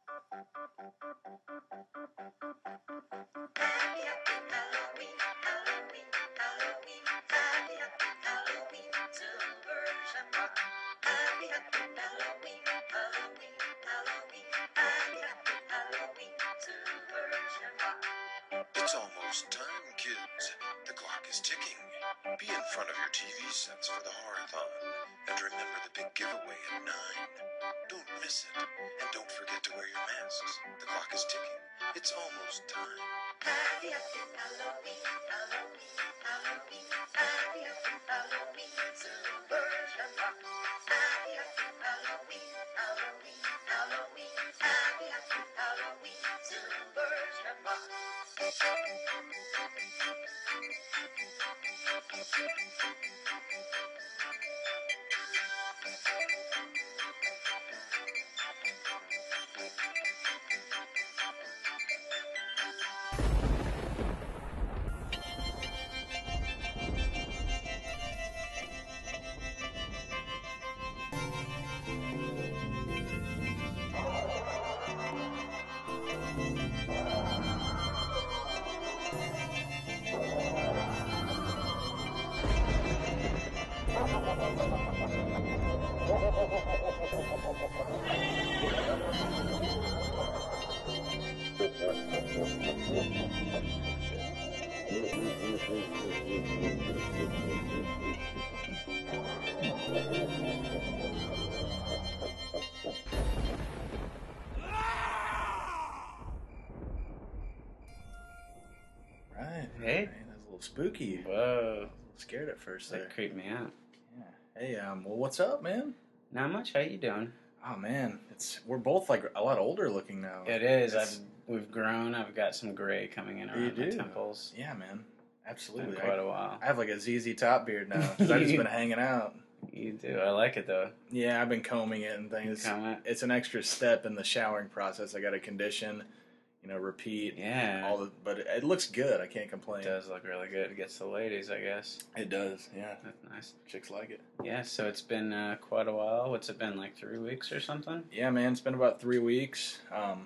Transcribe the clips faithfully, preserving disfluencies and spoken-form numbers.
It's almost time, kids. The clock is ticking. Be in front of your T V sets for the Horathon. And remember the big giveaway at nine. Don't miss it. And don't forget to wear your masks. The clock is ticking. It's almost time. Happy, happy Halloween, Halloween, Halloween. Happy, happy Halloween, Silver Shamrock. Happy, happy Halloween, Halloween, Halloween. Happy, happy Halloween, Silver Shamrock. Right. Hey. Right, that was a little spooky. Whoa. I was a little scared at first there. That creeped me out. Yeah. Hey, um, well, what's up, man? Not much. How you doing? Oh man, it's we're both like a lot older looking now. It is. I've It's- we've grown. I've got some gray coming in You around my do. temples. Yeah, man. It's Absolutely. been quite I, a while. I have like a Z Z Top beard now because I've just been hanging out. You do. I like it though. Yeah, I've been combing it and things. Comb it. It's an extra step in the showering process. I got to condition, you know, repeat. Yeah. All the, but it, it looks good. I can't complain. It does look really good. It gets the ladies, I guess. It does. Yeah. That's nice. Chicks like it. Yeah. So it's been uh, quite a while. What's it been, like three weeks or something? Yeah, man. It's been about three weeks. Um,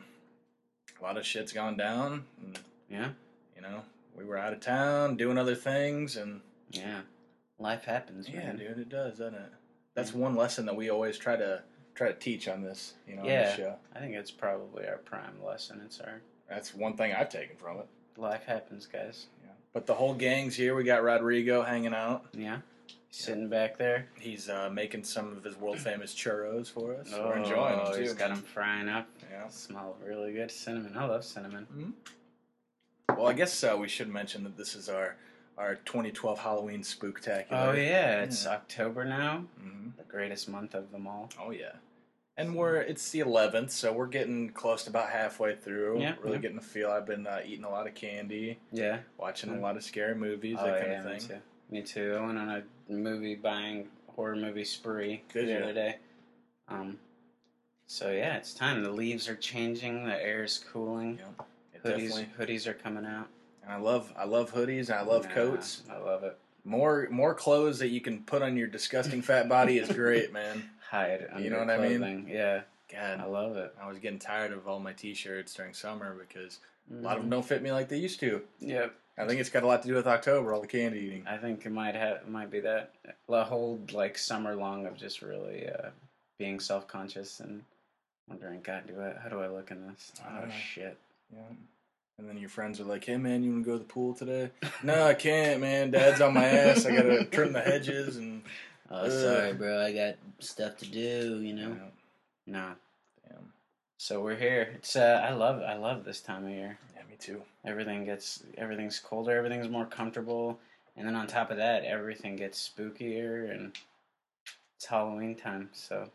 a lot of shit's gone down. And, Yeah. you know, we were out of town doing other things, and Yeah. Life happens, yeah, man. dude, it does, doesn't it? That's Yeah. one lesson that we always try to try to teach on this, you know, on Yeah. this show. I think it's probably our prime lesson. It's our That's one thing I've taken from it. life happens, guys. Yeah. But the whole gang's here. We got Rodrigo hanging out. Yeah. Sitting back there. He's uh, making some of his world famous churros for us. Oh, We're enjoying them too. he's got them frying up. Yeah. Smell really good. Cinnamon. I love cinnamon. Well, I guess uh, we should mention that this is our our twenty twelve Halloween Spooktacular. Oh yeah, it's Yeah. October now. hmm The greatest month of them all. Oh yeah. And we're it's the eleventh, so we're getting close to about halfway through. Yeah, Really yeah. getting the feel. I've been uh, eating a lot of candy, Yeah. watching Mm. a lot of scary movies, Oh that kind yeah, of me thing. too. Me too. I went on a movie buying horror movie spree Did the ya? other day. Um. So yeah, it's time. The leaves are changing. The air is cooling. Yeah, it Hoodies, definitely. hoodies are coming out. And I love I love hoodies and I love Nah, coats. I love it. More more clothes that you can put on your disgusting fat body is great, man. Hide under You know what I mean? clothing. Yeah, God, I love it. I was getting tired of all my t-shirts during summer because a lot of Mhm. them don't fit me like they used to. Yep. I think it's got a lot to do with October, all the candy eating. I think it might have it might be that the whole like summer long of just really uh, being self conscious and wondering, God, do I how do I look in this? I Oh don't know. shit! Yeah. And then your friends are like, "Hey man, you want to go to the pool today?" No, I can't, man. Dad's on my ass. I gotta trim the hedges and. Oh, Ugh. sorry, bro. I got stuff to do. You know. Yeah, No. damn. So we're here. It's uh, I love I love this time of year. Yeah, me too. Everything gets everything's colder. Everything's more comfortable. And then on top of that, everything gets spookier and it's Halloween time. So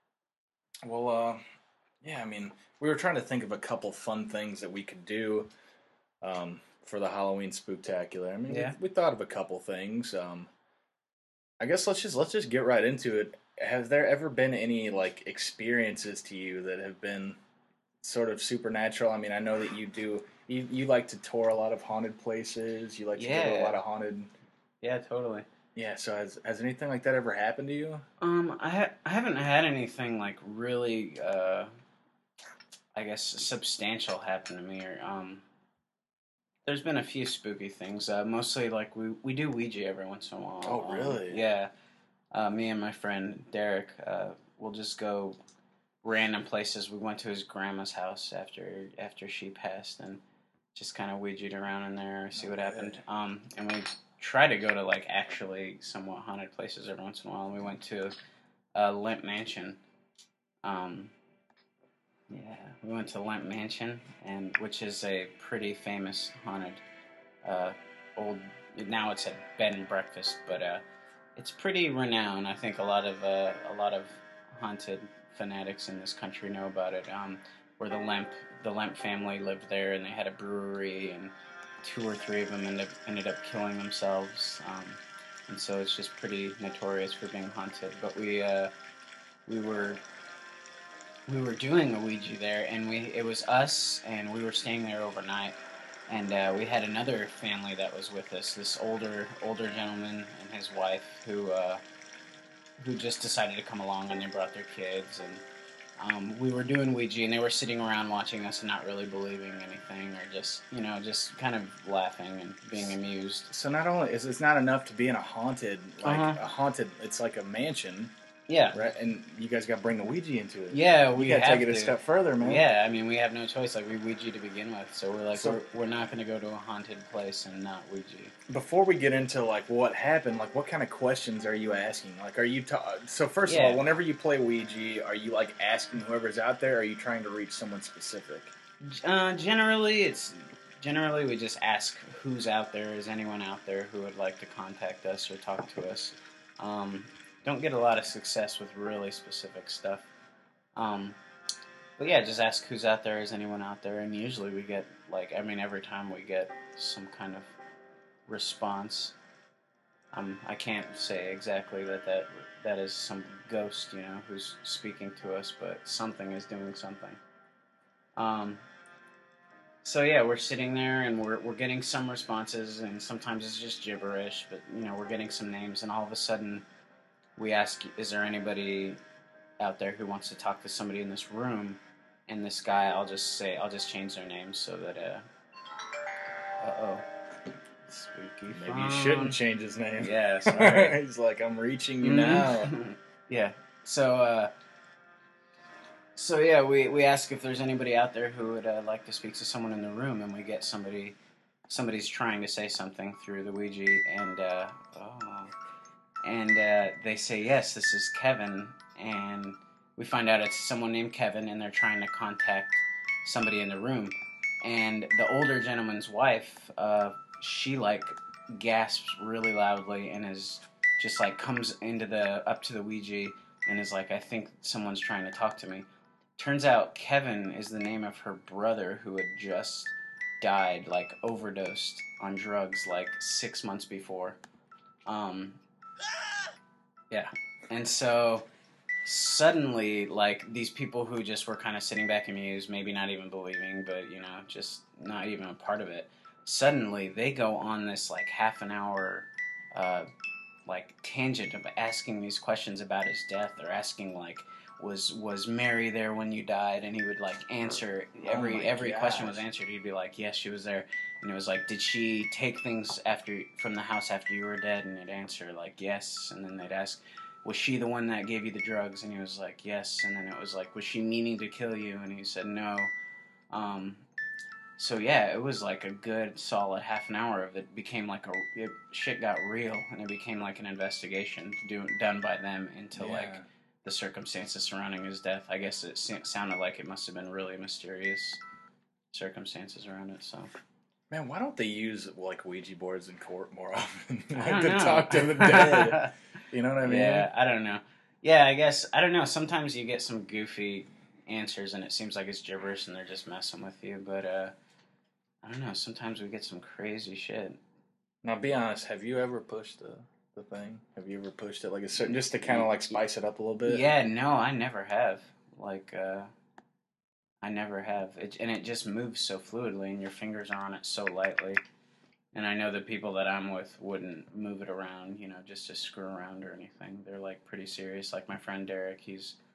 Well, uh, yeah, I mean, we were trying to think of a couple fun things that we could do um, for the Halloween Spooktacular. I mean, Yeah. we, we thought of a couple things. Um, I guess let's just let's just get right into it. Have there ever been any like experiences to you that have been sort of supernatural? I mean, I know that you do. You you like to tour a lot of haunted places. You like to go to a Yeah. lot of haunted. yeah, totally. Yeah. So has has anything like that ever happened to you? Um, I ha- I haven't had anything like really. Uh, I guess, substantial happen to me. Or um, there's been a few spooky things. Uh, mostly like we we do Ouija every once in a while. Oh, Um, really? yeah. Uh, me and my friend Derek, uh, we'll just go random places. We went to his grandma's house after after she passed, and just kind of Ouija'd around in there, see what Okay. happened. Um, and we try to go to like actually somewhat haunted places every once in a while. And we went to uh, Lemp Mansion. Um, yeah, we went to Lemp Mansion, and which is a pretty famous haunted uh, old. Now it's a bed and breakfast, but uh, it's pretty renowned. I think a lot of uh, a lot of haunted fanatics in this country know about it. Um, where the Lemp the Lemp family lived there, and they had a brewery, and two or three of them ended ended up killing themselves. Um, and so it's just pretty notorious for being haunted. But we uh, we were we were doing a Ouija there, and we it was us, and we were staying there overnight. And uh, we had another family that was with us. This older older gentleman and his wife who uh, who just decided to come along, and they brought their kids, and um, we were doing Ouija, and they were sitting around watching us and not really believing anything, or just you know just kind of laughing and being amused. So not only is it's not enough to be in a haunted, like Uh-huh. a haunted, it's like a mansion, Yeah, right? And you guys got to bring the Ouija into it. yeah, you we got to have take it a to. step further, man. Yeah, I mean, we have no choice. Like, we Ouija to begin with, so we're like, So- we're, we're not going to go to a haunted place and not Ouija. Before we get into like what happened, like what kind of questions are you asking? Like, are you ta- so first Yeah. of all, whenever you play Ouija, are you like asking whoever's out there? Or are you trying to reach someone specific? Uh, generally, it's generally we just ask who's out there. Is anyone out there who would like to contact us or talk to us? Um, don't get a lot of success with really specific stuff. Um, but yeah, just ask who's out there. Is anyone out there? And usually we get like, I mean, every time we get some kind of response. Um, I can't say exactly that that that is some ghost, you know, who's speaking to us, but something is doing something. Um, so yeah, we're sitting there and we're we're getting some responses, and sometimes it's just gibberish, but you know, we're getting some names, and all of a sudden, we ask, "Is there anybody out there who wants to talk to somebody in this room?" And this guy, I'll just say, I'll just change their names so that, uh, uh oh, spooky. Maybe phone. you shouldn't change his name. Yeah, sorry. He's like, I'm reaching you Mhm. now. Yeah. So, uh, so yeah, we, we ask if there's anybody out there who would uh, like to speak to someone in the room, and we get somebody, somebody's trying to say something through the Ouija, and uh, oh, and uh, they say yes, this is Kevin, and we find out it's someone named Kevin, and they're trying to contact somebody in the room, and the older gentleman's wife, uh, she like gasps really loudly and is just like comes into the up to the Ouija and is like, I think someone's trying to talk to me. Turns out Kevin is the name of her brother who had just died, like overdosed on drugs, like six months before. Um, yeah, and so suddenly, like these people who just were kind of sitting back amused, maybe not even believing, but you know, just not even a part of it. Suddenly, they go on this like half an hour, uh, like tangent of asking these questions about his death. They're asking like, was was Mary there when you died? And he would like answer every Oh my every question gosh. was answered. He'd be like, yes, she was there. And it was like, did she take things after from the house after you were dead? And they'd answer like, yes. And then they'd ask, was she the one that gave you the drugs? And he was like, yes. And then it was like, was she meaning to kill you? And he said, no. Um, so yeah, it was like a good solid half an hour of it became like a it, shit got real, and it became like an investigation do, done by them into Yeah. like the circumstances surrounding his death. I guess it sounded like it must have been really mysterious circumstances around it. So Man, why don't they use like Ouija boards in court more often? I Like don't to know. talk to the dead. You know what I mean? Yeah, I don't know. Yeah, I guess I don't know. Sometimes you get some goofy answers, and it seems like it's gibberish, and they're just messing with you. But uh, I don't know. Sometimes we get some crazy shit. Now, be honest. Have you ever pushed the the thing? Have you ever pushed it like a certain just to kind of like spice it up a little bit? Yeah, no, I never have. Like, uh, I never have. It, and it just moves so fluidly, and your fingers are on it so lightly. And I know the people that I'm with wouldn't move it around, you know, just to screw around or anything. They're like pretty serious. Like my friend Derek, he's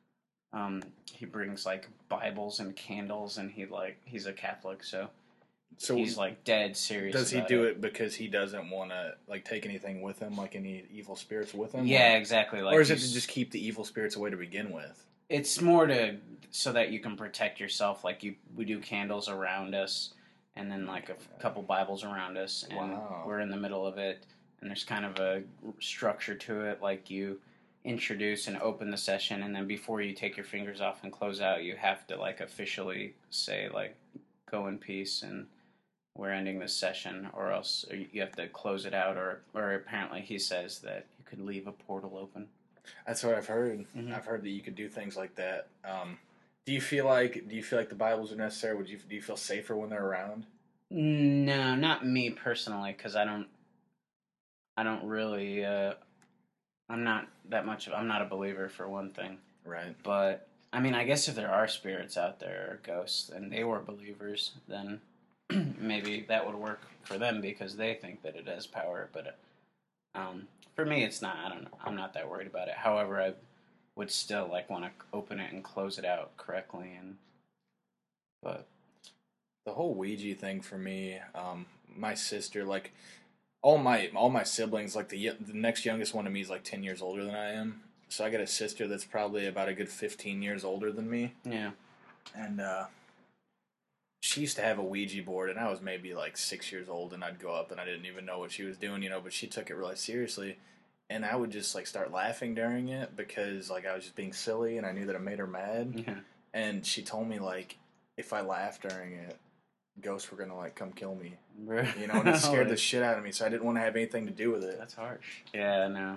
Um, he brings like Bibles and candles, and he like he's a Catholic, so So he's like dead serious. does he about do it. it because he doesn't want to like take anything with him, like any evil spirits with him? Yeah, or, exactly. Like or is it he's- to just keep the evil spirits away to begin with? It's more to so that you can protect yourself. Like you, we do candles around us, and then like a f- couple Bibles around us, and Wow. we're in the middle of it. And there's kind of a structure to it. Like you introduce and open the session, and then before you take your fingers off and close out, you have to like officially say like, "Go in peace," and we're ending this session, or else you have to close it out. Or, or apparently he says that you could leave a portal open. That's what I've heard. Mhm. I've heard that you could do things like that. Um, do you feel like do you feel like the Bibles are necessary? Would you do you feel safer when they're around? No, not me personally, because I don't. I don't really. Uh, I'm not that much. Of, I'm not a believer for one thing. Right. But I mean, I guess if there are spirits out there or ghosts, and they were believers, then maybe that would work for them because they think that it has power. But um, for me, it's not. I don't know. I'm not that worried about it. However, I would still like want to open it and close it out correctly. And but The whole Ouija thing for me, um, my sister, like all my all my siblings, like the the next youngest one to me is like ten years older than I am. So I got a sister that's probably about a good fifteen years older than me, yeah, and uh, she used to have a Ouija board, and I was maybe like six years old, and I'd go up and I didn't even know what she was doing, you know. But she took it really seriously, and I would just like start laughing during it because like I was just being silly, and I knew that it made her mad. yeah. And she told me like if I laughed during it, ghosts were gonna like come kill me, you know, and it scared the shit out of me. So I didn't want to have anything to do with it. That's harsh. Yeah, no.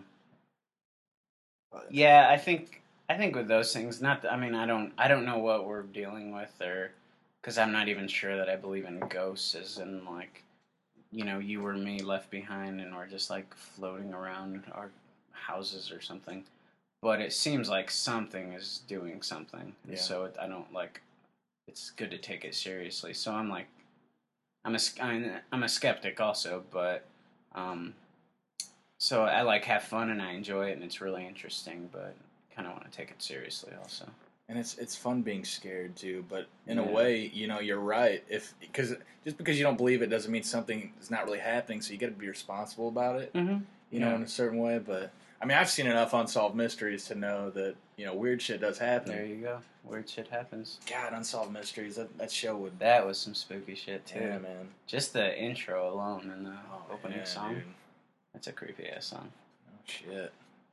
But, Yeah, I think I think with those things, not. That, I mean, I don't. I don't know what we're dealing with, or because I'm not even sure that I believe in ghosts, as in like, you know, you or me left behind, and we're just like floating around our houses or something. But it seems like something is doing something, and Yeah. so it, I don't like. It's good to take it seriously. So I'm like, I'm a I'm, I'm a skeptic also, but um, so I like have fun and I enjoy it and it's really interesting, but kind of want to take it seriously also. and it's it's fun being scared too. But in Yeah. a way, you know, you're right. If because just because you don't believe it doesn't mean something is not really happening. So you got to be responsible about it, Mm-hmm. you know, Yeah. in a certain way. But I mean, I've seen enough unsolved mysteries to know that you know weird shit does happen. There you go. Weird shit happens. God, unsolved mysteries. That that show would. That was some spooky shit too. Yeah, man. Just the intro alone and the Oh, opening yeah, song. dude. That's a creepy ass song. Oh shit.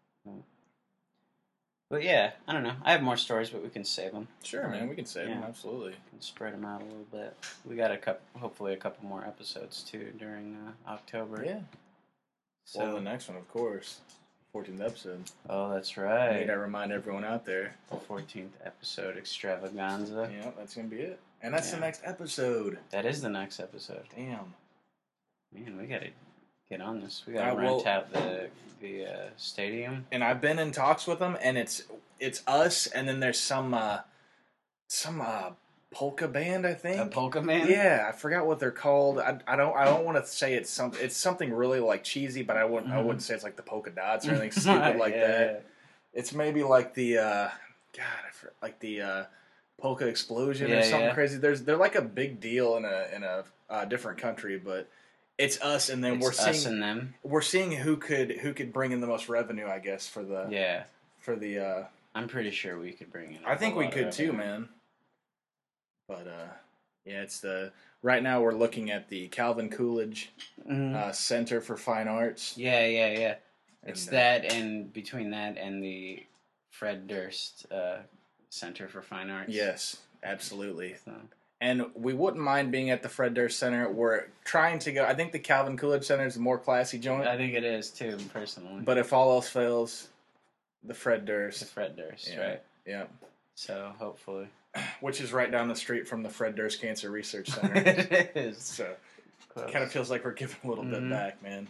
But yeah, I don't know. I have more stories, but we can save them. Sure, man. We can save them. Yeah. Absolutely. We can spread them out a little bit. We got a couple, hopefully a couple more episodes too during uh, October. Yeah. So, Well, the next one, of course, fourteenth episode. oh, that's I right. need to remind everyone out there. The fourteenth episode extravaganza. Yeah, that's gonna be it. And that's Yeah. the next episode. That is the next episode. Damn. Man, we gotta get on this. We gotta Uh, rent well- out the the uh, stadium. And I've been in talks with them, and it's it's us, and then there's some uh, some uh, polka band, I think. A polka man. Yeah, I forgot what they're called. I, I don't I don't want to say it's some it's something really like cheesy, but I wouldn't I Mhm. wouldn't say it's like the polka dots or anything stupid like Yeah. that. It's maybe like the uh, God, I for, like the uh, polka explosion or Yeah, something yeah. crazy. There's they're like a big deal in a in a uh, different country, but it's us, and then It's we're us seeing and them. we're seeing who could who could bring in the most revenue, I guess, for the Yeah, for the. Uh, I'm pretty sure we could bring in. a I think whole we lot of could too, revenue. man. But uh, yeah, it's the right now we're looking at the Calvin Coolidge Mhm. uh, Center for Fine Arts. Yeah, yeah, yeah. It's And, uh, that, and between that and the Fred Durst uh, Center for Fine Arts. Yes, absolutely. So, And we wouldn't mind being at the Fred Durst Center. We're trying to go. I think the Calvin Coolidge Center is a more classy joint. I think it is too, personally. But if all else fails, the Fred It's Durst. Fred Durst, Yeah. right? Yeah. So hopefully. Which is right down the street from the Fred Durst Cancer Research Center. It is. So Close. it kind of feels like we're giving a little Mhm. bit back, man.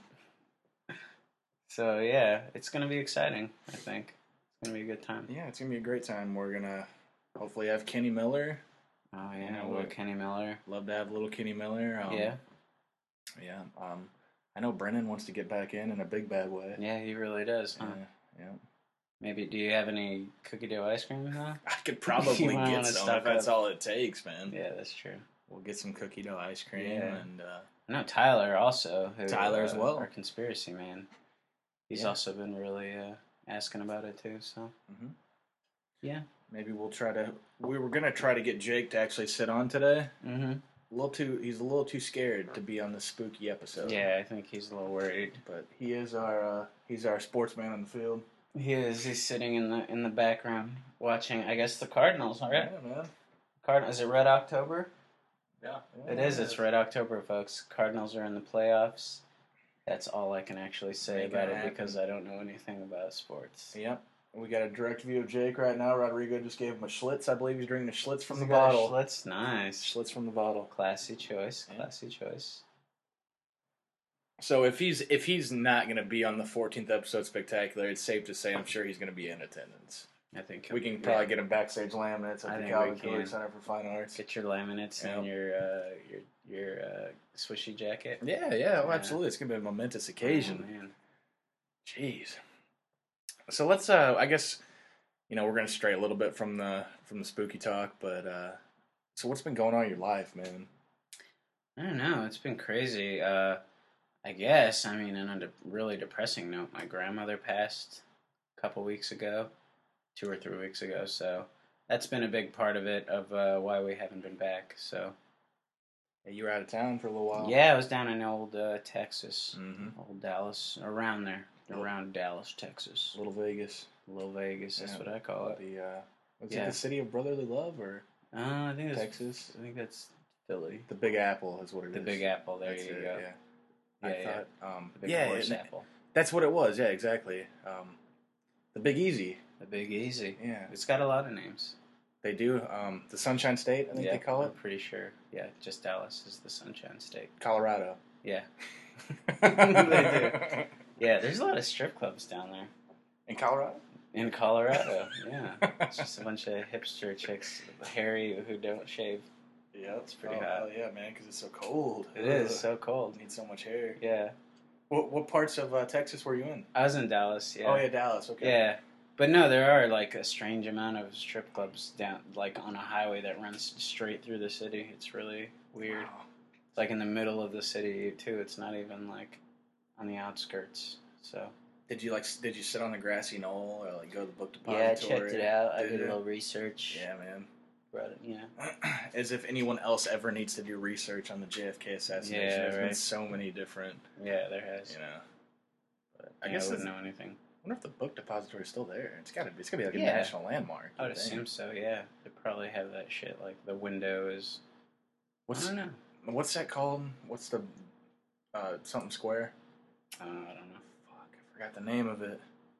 So yeah, it's gonna be exciting. I think it's gonna be a good time. Yeah, it's gonna be a great time. We're gonna hopefully have Kenny Miller. Oh yeah, Yeah, little we- Kenny Miller. Love to have little Kenny Miller. Um, yeah, yeah. Um, I know Brennan wants to get back in in a big bad way. yeah, he really does. Huh? Yeah, yeah. Maybe, do you have any cookie dough ice cream now? I could probably You might get wanna some stock if that's up. all it takes, man. Yeah, that's true. We'll get some cookie dough ice cream Yeah. and uh, I know Tyler also. Who, Tyler as uh, well. Our conspiracy man. He's Yeah. also been really uh, asking about it too. So Mhm. yeah. maybe we'll try to. We were gonna try to get Jake to actually sit on today. Mm-hmm. A little too. He's a little too scared to be on the spooky episode. Yeah, I think he's a little worried. But he is our. Uh, he's our sportsman on the field. He is. He's sitting in the in the background watching. I guess the Cardinals. All right. Yeah, man. Card. Is it Red October? Yeah. It is. It's Red October, folks. Cardinals are in the playoffs. That's all I can actually say Make it about it happen. because I don't know anything about sports. Yep. We got a direct view of Jake right now. Rodrigo just gave him a Schlitz. I believe he's drinking a Schlitz from He's the got a bottle. Schlitz. Nice. Schlitz from the bottle. Classy choice. Yeah. Classy choice. So if he's if he's not going to be on the fourteenth episode spectacular, it's safe to say I'm sure he's going to be in attendance. I think We can yeah. probably get him backstage laminates I at the think Calvin we can. Coolidge Center for Fine Arts. Get your laminates Yeah. and your uh, your your uh, swishy jacket. Yeah, yeah, oh, Yeah. absolutely. It's going to be a momentous occasion. Oh, man. Jeez. So let's. Uh, I guess you know we're going to stray a little bit from the from the spooky talk, but uh, so what's been going on in your life, man? I don't know. It's been crazy. Uh, I guess. I mean, on a de- really depressing note, my grandmother passed a couple weeks ago, two or three weeks ago. So that's been a big part of it, of uh, why we haven't been back. So Yeah, you were out of town for a little while. yeah, I was down in old uh, Texas, Mm-hmm. old Dallas, around there, Little- around Dallas, Texas, Little Vegas. Little Vegas. That's Yeah. what I call it. The uh, was Yeah. it the city of brotherly love or Uh, I think it's Texas? I think that's Philly. The Big Apple is what it is. The Big Apple. There That's you it, go. Yeah. Yeah, I yeah. thought, um, The Big yeah, Horse and Apple. that's what it was. Yeah, exactly. Um, the Big Easy. The Big Easy. Yeah, It's got a lot of names. they do. Um, the Sunshine State, I think yeah, they call I'm it. pretty sure. Yeah, just Dallas is the Sunshine State. Colorado. Yeah. they Yeah, there's a lot of strip clubs down there. In Colorado? In Colorado, yeah. It's just a bunch of hipster chicks, hairy, who don't shave. Yeah, It's pretty oh, hot. hell yeah, man, because it's so cold. It is Ugh. so cold. Need so much hair. Yeah. What, what parts of uh, Texas were you in? I was in Dallas, yeah. Oh yeah, Dallas. Okay. Yeah. But no, there are like a strange amount of strip clubs down, like on a highway that runs straight through the city. It's really weird. Wow. It's like in the middle of the city too. It's not even like on the outskirts. So Did you like? Did you sit on the grassy knoll or like go to the book yeah, I depository? checked it out. I Did did a you? little research. Yeah, man. Brought it, you know. As if anyone else ever needs to do research on the J F K assassination. Yeah, There's been right. so many different, Yeah, there has. you know. But I Yeah, guess I it's, wouldn't know anything. I wonder if the book depository is still there. It's got to be. It's gonna be like a Yeah. national landmark. I would you'd think. assume so. Yeah, they probably have that shit. Like the window is. What's I don't know. what's that called? What's the uh, something square? Uh, I don't know. Fuck, I forgot the name of it.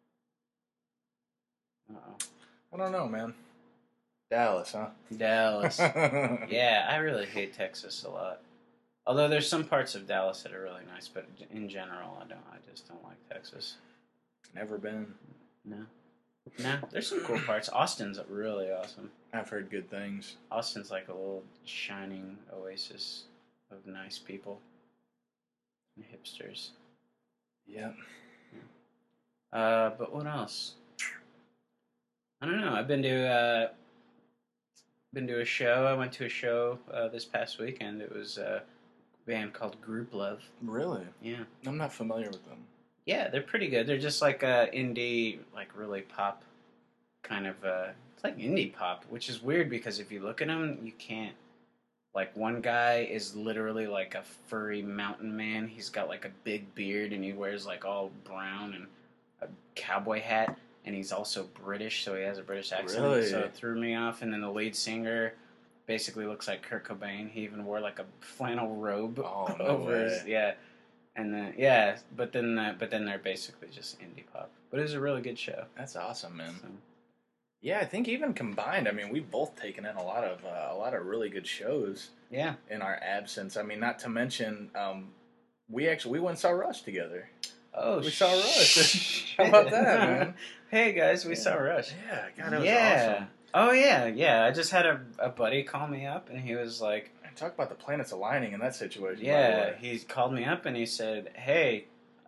Uh oh. I don't know, man. Dallas, huh? Dallas. Yeah, I really hate Texas a lot. Although there's some parts of Dallas that are really nice, but in general, I don't. I just don't like Texas. Never been. No, no. There's some cool parts. Austin's really awesome. I've heard good things. Austin's like a little shining oasis of nice people and hipsters. Yep. Uh, but what else? I don't know. I've been to uh, been to a show. I went to a show uh, this past weekend. It was uh, a band called Group Love. Really? Yeah. I'm not familiar with them. Yeah, they're pretty good. They're just like uh, indie, like really pop kind of. Uh, it's like indie pop, which is weird because if you look at them, you can't. Like one guy is literally like a furry mountain man. He's got like a big beard and he wears like all brown and a cowboy hat. And he's also British, so he has a British accent. Really? So it threw me off. And then the lead singer basically looks like Kurt Cobain. He even wore like a flannel robe Oh, no over way. his yeah. And then yeah, but then uh, but then they're basically just indie pop. But it was a really good show. That's awesome, man. So, Yeah, I think even combined, I mean, we've both taken in a lot of uh, a lot of really good shows yeah. in our absence. I mean, not to mention, um, we actually we went and saw Rush together. Oh, We saw Rush. shit. How about that, man? Hey guys, we Yeah. saw Rush. Yeah, God, that was yeah. awesome. Oh yeah, yeah. I just had a, a buddy call me up, and he was like, And talk about the planets aligning in that situation. by the "Yeah." way. He called me up and he said, "Hey,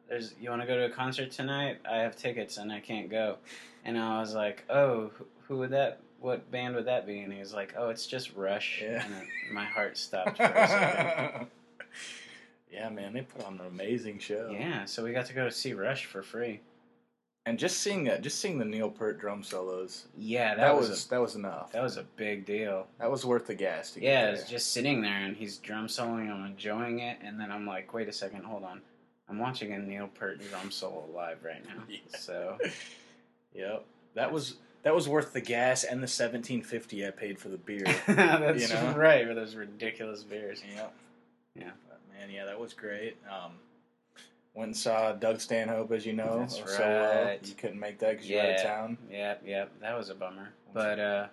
there's you want to go to a concert tonight? I have tickets and I can't go." And I was like, "Oh, who, who would that? What band would that be?" And he was like, "Oh, it's just Rush." Yeah. And it, my heart stopped for a second. Yeah, man, they put on an amazing show. Yeah, so we got to go see Rush for free. And just seeing that, just seeing the Neil Peart drum solos, Yeah, that, that, was, was a, that was enough. that was a big deal. That was worth the gas to get Yeah, there. I was just sitting there and he's drum soloing, I'm enjoying it, and then I'm like, wait a second, hold on. I'm watching a Neil Peart drum solo live right now. Yeah. So, Yep, that was that was worth the gas and the seventeen fifty I paid for the beer. that's You know? right, for those ridiculous beers. Yep. Yeah. But man, yeah, that was great. Um, went and saw Doug Stanhope, as you know. That's So, uh, right. you couldn't make that because you're out of Yeah. town. Yeah, yeah, that was a bummer. But, uh,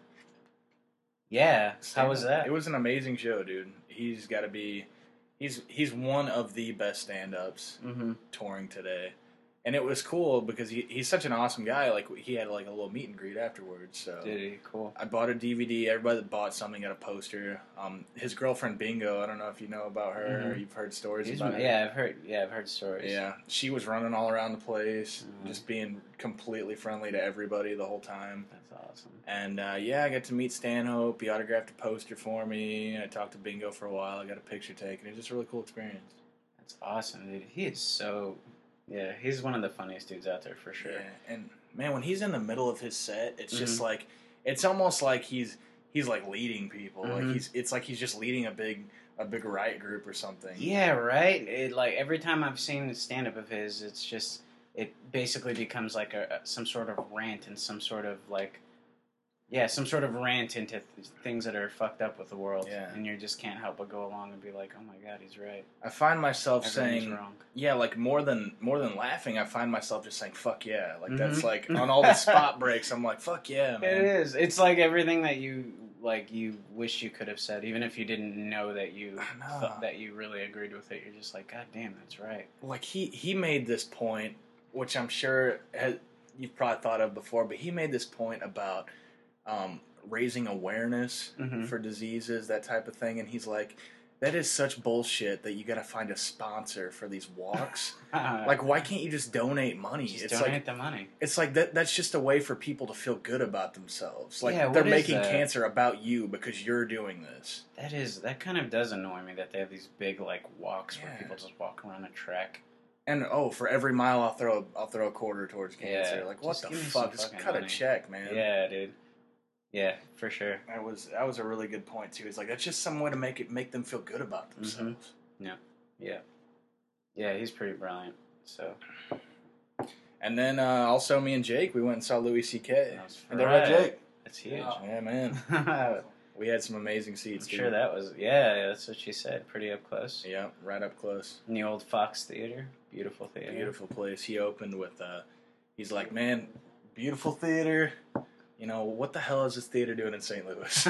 yeah, how was that? It was an amazing show, dude. He's got to be, he's he's one of the best stand-ups Mm-hmm. touring today, and it was cool because he he's such an awesome guy. Like he had like a little meet and greet afterwards. So Did he? Cool. I bought a D V D. Everybody that bought something got a poster. Um, his girlfriend Bingo. I don't know if you know about her or Mhm. you've heard stories He's, about her. yeah, I've heard. Yeah, I've heard stories. Yeah, she was running all around the place, Mhm. just being completely friendly to everybody the whole time. That's awesome. And uh, yeah, I got to meet Stanhope. He autographed a poster for me. I talked to Bingo for a while. I got a picture taken. It was just a really cool experience. That's awesome, dude. He is so. Yeah, he's one of the funniest dudes out there for sure. Yeah, and man, when he's in the middle of his set, it's just Mhm. like it's almost like he's he's like leading people. Like Mhm. he's it's like he's just leading a big a big riot group or something. Yeah, right. It, like every time I've seen a stand up of his, it's just it basically becomes like a, a some sort of rant and some sort of like yeah, some sort of rant into th- things that are fucked up with the world. Yeah. And you just can't help but go along and be like, "Oh my god, he's right. I find myself Everything's saying, wrong." yeah, like more than more than laughing, I find myself just saying, "Fuck yeah!" Like that's Mhm. like on all the spot breaks, I'm like, "Fuck yeah, It man!" is. It's like everything that you like you wish you could have said, even if you didn't know that you I know. thought that you really agreed with it. You're just like, "God damn, that's right." Like he he made this point, which I'm sure has, you've probably thought of before, but he made this point about um, raising awareness Mhm. for diseases, that type of thing, and he's like, that is such bullshit that you got to find a sponsor for these walks. Like, why can't you just donate money? just it's donate like the money. it's like that. That's just a way for people to feel good about themselves. Like Yeah, they're what is making that? cancer about you because you're doing this. That is that kind of does annoy me that they have these big like walks where Yeah. people just walk around a track. And oh, for every mile I'll throw I'll throw a quarter towards cancer. Yeah, Like what just the give me fuck? some Just fucking cut money. a check, man. Yeah, dude. Yeah, for sure. That was that was a really good point too. It's like that's just some way to make it make them feel good about themselves. Yeah, yeah, he's pretty brilliant. So And then uh, also me and Jake, we went and saw Louis C K. that was And there right, right. Jake. That's huge. Yeah, man. I'm We had some amazing seats. sure dude. that was yeah, yeah. That's what she said. Pretty up close. Yeah, right up close. In the old Fox Theater, beautiful theater. Beautiful place. He opened with. Uh, he's like, man, beautiful theater. You know what the hell is this theater doing in Saint Louis?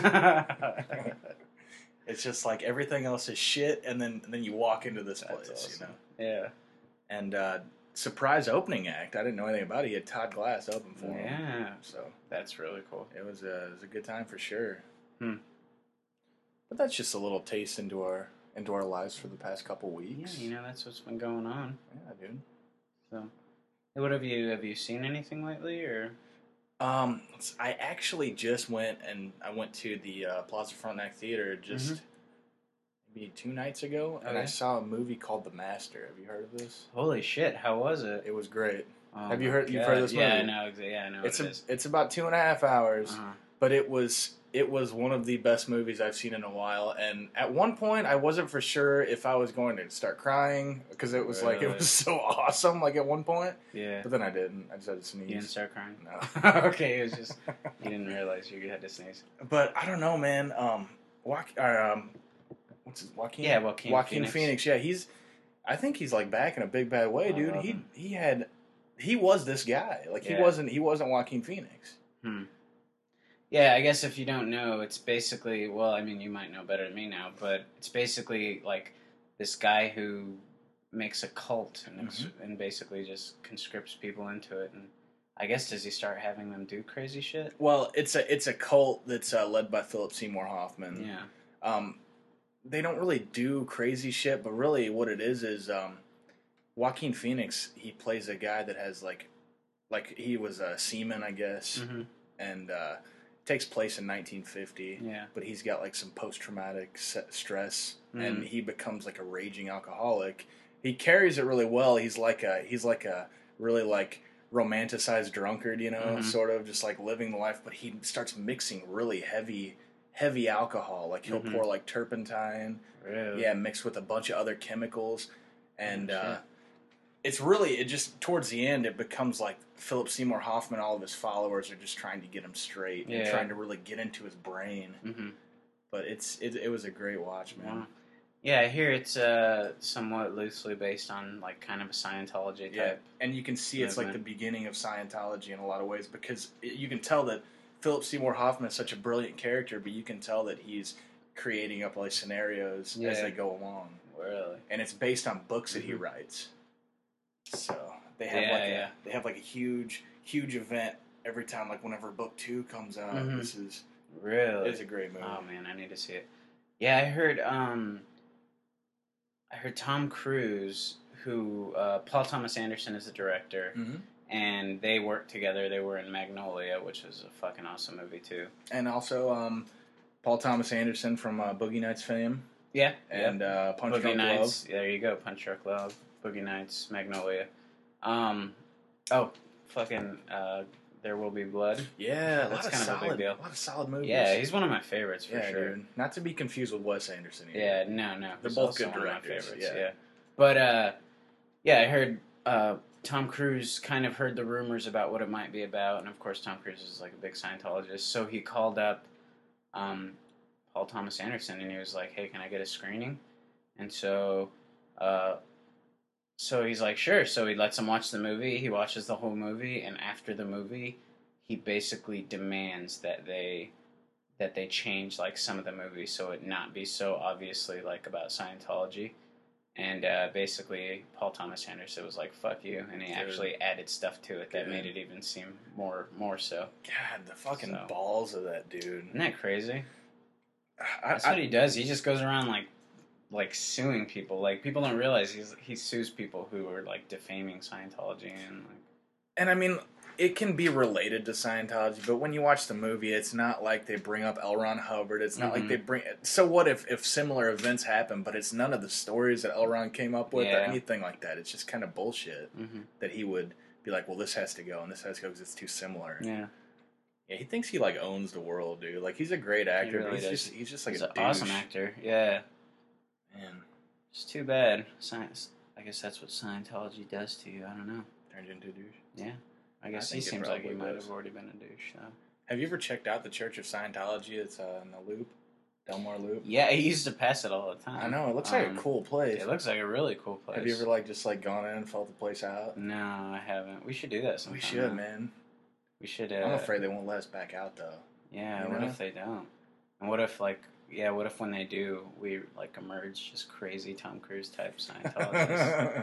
It's just like everything else is shit, and then and then you walk into this That's place, awesome. you know. Yeah. And uh, surprise opening act. I didn't know anything about it. He had Todd Glass open for him. Yeah. So That's really cool. it was a it was a good time for sure. Hmm. But that's just a little taste into our into our lives for the past couple Yeah, weeks. you know that's what's been going on. Yeah, dude. So, hey, what have you have you seen anything lately or? Um, I actually just went and I went to the uh, Plaza Frontenac Theater just Mhm. maybe two nights ago, and Okay. I saw a movie called The Master. Have you heard of this? Holy shit! How was it? It was great. Oh Have you my heard- you've God. heard of this Yeah, I movie? know. exa- Yeah, I know. It's what a, it is. it's about two and a half hours, Uh-huh. but it was it was one of the best movies I've seen in a while. And at one point, I wasn't for sure if I was going to start crying because it was like it Really? was so awesome. Like at one point, Yeah. but then I didn't. I just had to sneeze. You didn't start crying. No. Okay, it was just you didn't realize you had to sneeze. But I don't know, man. Um, Joaquin, or, um, what's his Joaquin? Yeah, Joaquin Joaquin Phoenix. Phoenix. Yeah, he's. I think he's like back in a big bad way, I dude. love He him. he had, he was this guy. Like he Yeah. wasn't he wasn't Joaquin Phoenix. Hmm. Yeah, I guess if you don't know, it's basically well, I mean, you might know better than me now, but it's basically like this guy who makes a cult and ex- Mhm. and basically just conscripts people into it. And I guess does he start having them do crazy shit? Well, it's a it's a cult that's uh, led by Philip Seymour Hoffman. Yeah. Um, they don't really do crazy shit, but really what it is is um, Joaquin Phoenix, he plays a guy that has like, like he was a seaman, I guess, Mm-hmm. and uh, takes place in nineteen fifty. Yeah. But he's got like some post traumatic stress, Mm. and he becomes like a raging alcoholic. He carries it really well. He's like a he's like a really like romanticized drunkard, you know, Mhm. sort of just like living the life. But he starts mixing really heavy heavy alcohol. Like he'll Mhm. pour like turpentine. Really? Yeah, mixed with a bunch of other chemicals, and Oh, uh, shit. it's really it just towards the end it becomes like Philip Seymour Hoffman. All of his followers are just trying to get him straight and Yeah. trying to really get into his brain. Mm-hmm. But it's it, it was a great watch, man. Wow. Yeah, I hear it's uh, somewhat loosely based on like kind of a Scientology Yeah, type. and you can see it's like the movement. beginning of Scientology in a lot of ways because it, you can tell that Philip Seymour Hoffman is such a brilliant character, but you can tell that he's creating up all these scenarios as Yeah. they go along. Really? And it's based on books that he Mhm. writes. So they have Yeah, like yeah. a they have like a huge huge event every time. Like whenever book two comes out, Mhm. this is Really? it's a great movie. Oh man, I need to see it. Yeah, I heard. Um, I heard Tom Cruise, who uh, Paul Thomas Anderson is the director, Mm-hmm. and they worked together. They were in Magnolia, which was a fucking awesome movie too. And also um, Paul Thomas Anderson from uh, Boogie Nights fame Yeah, and uh, Punch Boogie Drunk Nights. There you go, Punch Drunk Love, Boogie Nights, Magnolia. Um, oh, fucking, uh, There Will Be Blood. Love. Yeah, That's a lot kind of of a big solid, deal. a lot of solid movies. Yeah, he's one of my favorites for yeah, sure. dude. Not to be confused with Wes Anderson. Either. Yeah, no, no. They're he's both also good one of my directors, favorites, yeah. yeah. But uh, yeah, I heard uh, Tom Cruise kind of heard the rumors about what it might be about, and of course Tom Cruise is like a big Scientologist, so he called up um, Paul Thomas Anderson and he was like, "Hey, can I get a screening?" And so, uh, so he's like, "Sure." So he lets him watch the movie. He watches the whole movie, and after the movie, he basically demands that they that they change like some of the movie so it not be so obviously like about Scientology. And uh, basically, Paul Thomas Anderson was like, "Fuck you," and he Good. actually added stuff to it that Good. made it even seem more more so. God, the fucking So. balls of that dude. Isn't that crazy? I, That's I, what he does. He just goes around like like suing people. Like people don't realize he's he sues people who are like defaming Scientology and like. And I mean, it can be related to Scientology, but when you watch the movie, it's not like they bring up L. Ron Hubbard. It's not Mhm. like they bring. So what if if similar events happen, but it's none of the stories that L. Ron came up with or Yeah. anything like that. It's just kind of bullshit Mm-hmm. that he would be like, well, this has to go and this has to go because it's too similar. Yeah, Yeah, he thinks he like owns the world, dude. Like he's a great actor, really but he's does. just he's just like he's a an douche. awesome actor. Yeah, Man, it's too bad. Science. I guess that's what Scientology does to you. I don't know. turned into a douche. Yeah, I guess I he think it seems like he probably might does. have already been a douche. So. Have you ever checked out the Church of Scientology? It's uh, in the Loop, Delmar Loop. Yeah, he used to pass it all the time. I know it looks like Um, a cool place. It looks like a really cool place. Have you ever like just like gone in and felt the place out? No, I haven't. We should do that sometime. We should, huh? man. We should. Uh, I'm afraid they won't let us back out though. Yeah. you What know? if they don't? And what if like yeah? What if when they do, we like emerge just crazy Tom Cruise type Scientologists?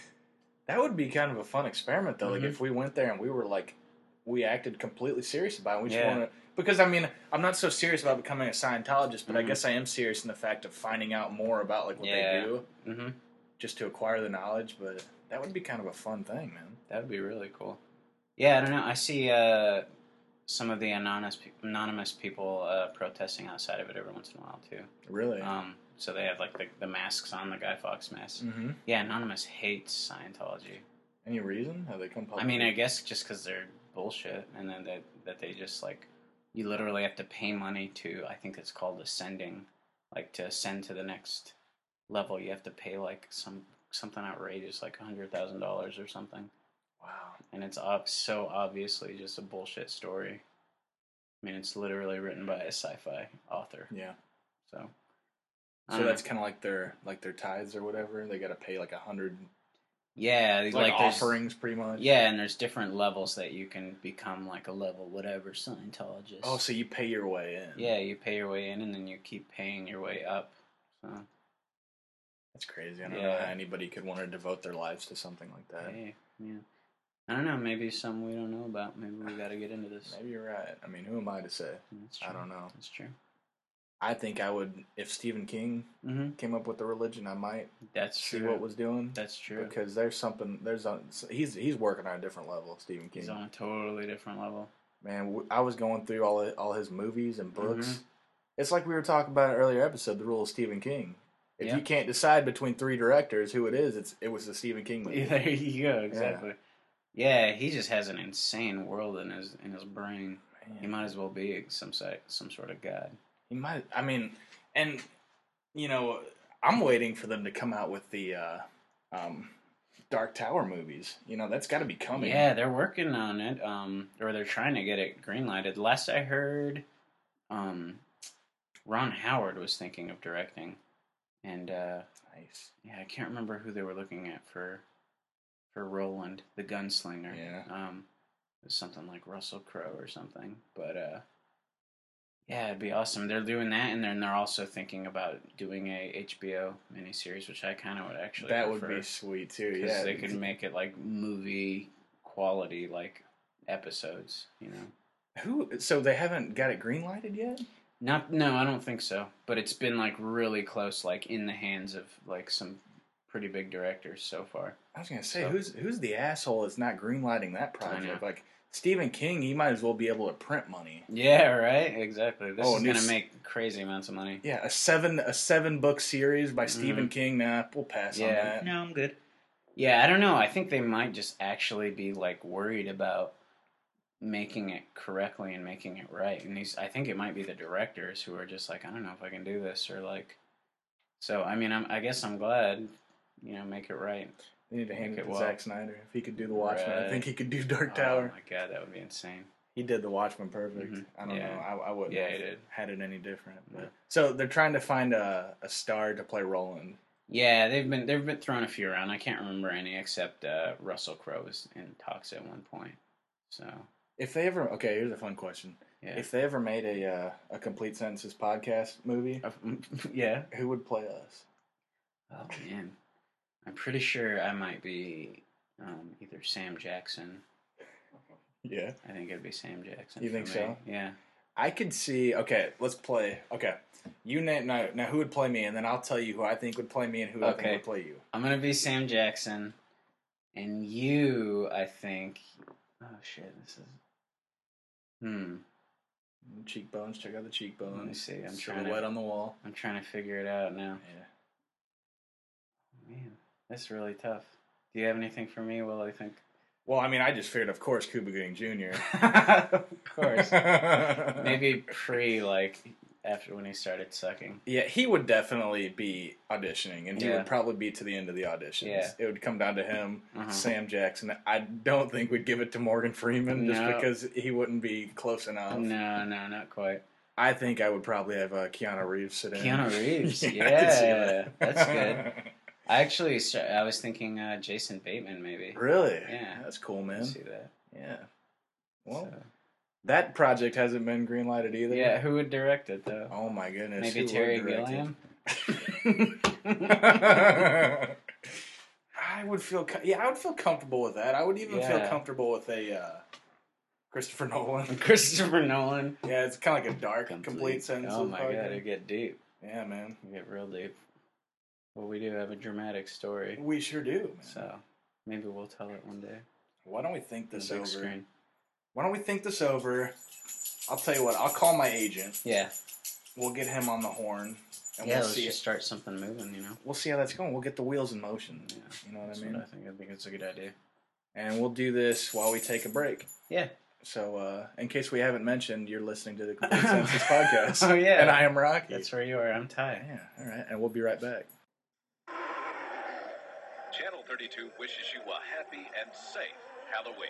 That would be kind of a fun experiment though. Mhm. Like if we went there and we were like, we acted completely serious about it. We just Yeah. want to because I mean I'm not so serious about becoming a Scientologist, but I Mhm. guess I am serious in the fact of finding out more about like what Yeah. they do, Mm-hmm. just to acquire the knowledge. But that would be kind of a fun thing, man. That would be really cool. Yeah, I don't know. I see uh, some of the anonymous pe- anonymous people uh, protesting outside of it every once in a while too. Really. Um, so they have like the, the masks on, the Guy Fawkes mask. mm-hmm. Yeah, Anonymous hates Scientology. Any reason? Have they come public? I mean, I guess just because they're bullshit, and then that that they just like you literally have to pay money to. I think it's called ascending, like to ascend to the next level. You have to pay like some something outrageous, like a hundred thousand dollars or something. Wow. And it's ob- so obviously just a bullshit story. I mean, it's literally written by a sci-fi author. Yeah. So. So that's kind of like their like their tithes or whatever. They got to pay like a hundred yeah, like, like there's- offerings, pretty much. Yeah, and there's different levels that you can become like a level whatever Scientologist. Oh, so you pay your way in. Yeah, you pay your way in, and then you keep paying your way up. So That's crazy. I don't Yeah. know how anybody could want to devote their lives to something like that. hey, yeah, I don't know. Maybe some we don't know about. Maybe we got to get into this. Maybe you're right. I mean, who am I to say? That's true. I don't know. That's true. I think I would, if Stephen King Mm-hmm. came up with the religion, I might That's see true. what was doing. That's true. Because there's something, there's a, he's he's working on a different level, Stephen King. He's on a totally different level. Man, I was going through all all his movies and books. Mhm. It's like we were talking about in an earlier episode, the rule of Stephen King. If Yeah. you can't decide between three directors who it is, it's it was the Stephen King movie. Yeah, there you go. Exactly. Yeah. yeah, he just has an insane world in his in his brain. Man. He might as well be some sort some sort of god. He might. I mean, and you know, I'm waiting for them to come out with the uh, um, Dark Tower movies. You know, that's got to be coming. Yeah, they're working on it. Um, or they're trying to get it greenlighted. Last I heard, um, Ron Howard was thinking of directing, and uh, Nice. yeah, I can't remember who they were looking at for for Roland, the gunslinger. Yeah. Um, it was something like Russell Crowe or something. But uh, yeah, it'd be awesome. They're doing that, and then they're also thinking about doing a H B O miniseries, which I kind of would actually. That would prefer, be sweet too. because Yeah, they could make it like movie quality, like episodes. You know. Who? So they haven't got it greenlighted yet? Not no, I don't think so. But it's been like really close, like in the hands of like some pretty big directors so far. I was gonna say, So- who's who's the asshole that's not greenlighting that I know. project? Like Stephen King, he might as well be able to print money. Yeah, right. Exactly. This Oh, is and gonna this- make crazy amounts of money. Yeah, a seven a seven book series by Stephen King. Nah, we'll pass on Yeah. that. No, I'm good. Yeah, I don't know. I think they might just actually be like worried about making it correctly and making it right. And these, I think it might be the directors who are just like, I don't know if I can do this, or like. So I mean, I'm, I guess I'm glad, you know, make it right. They need to hand Make it it to well. Zack Snyder. If he could do The Watchmen, I Right. think he could do Dark Oh Tower. my god, that would be insane. He did The Watchmen perfect. Mhm. I don't Yeah. know. I, I wouldn't Yeah, have he did. had it any different. But. Yeah. So they're trying to find a, a star to play Roland. Yeah, they've been they've been throwing a few around. I can't remember any except uh, Russell Crowe was in talks at one point. So If they ever, okay, here's a fun question. yeah, If they ever made a uh, a Complete Sentences podcast movie, yeah. who would play us? Oh man, I'm pretty sure I might be um, either Sam Jackson. Yeah. I think it'd be Sam Jackson. You for think me. so? Yeah. I could see. Okay, let's play. Okay, you name now. Now, who would play me, and then I'll tell you who I think would play me and who I Okay. think would play you. I'm gonna be Sam Jackson, and you, I think. Oh shit! This is. Hmm. Cheekbones. Check out the cheekbones. Let me see. I'm trying Silhouette to. on the wall. I'm trying to figure it out now. Yeah. Man, that's really tough. Do you have anything for me? Well, I think. Well, I mean, I just figured, of course, Cuba Gooding Junior Of course. Maybe pre, like, after when he started sucking. Yeah, he would definitely be auditioning, and he Yeah. would probably be to the end of the auditions. Yeah. It would come down to him, Uh-huh. Sam Jackson. I don't think we'd give it to Morgan Freeman just No. because he wouldn't be close enough. No, no, not quite. I think I would probably have uh, Keanu Reeves sit in. Keanu Reeves, I could see yeah, that. that's good. I actually, st- I was thinking uh, Jason Bateman, maybe. Really? Yeah. That's cool, I man. see that. Yeah. Well, So- that project hasn't been greenlighted either. yeah, who would direct it, though? Oh my goodness. Maybe who would Terry direct Gilliam? it? I would feel, co- yeah, I would feel comfortable with that. I would even feel Yeah. comfortable with a uh, Christopher Nolan. Christopher Nolan. Yeah, it's kind of like a dark, complete, sense. Oh of my fucking- god, it get deep. Yeah, man. It get real deep. Well, we do have a dramatic story, We sure do. Man. so maybe we'll tell it one day. Why don't we think this on over? the big screen. Why don't we think this over? I'll tell you what. I'll call my agent. Yeah. We'll get him on the horn, and Yeah, we'll let's see. just start something moving, you know? We'll see how that's going. We'll get the wheels in motion. Yeah, You know what That's I mean? what I think. I think it's a good idea. And we'll do this while we take a break. Yeah. So, uh, in case we haven't mentioned, you're listening to the Complete Senses podcast. Oh, yeah. And I am Rocky. That's where you are. I'm Ty. Yeah, all right. And we'll be right back. Channel thirty-two wishes you a happy and safe Halloween.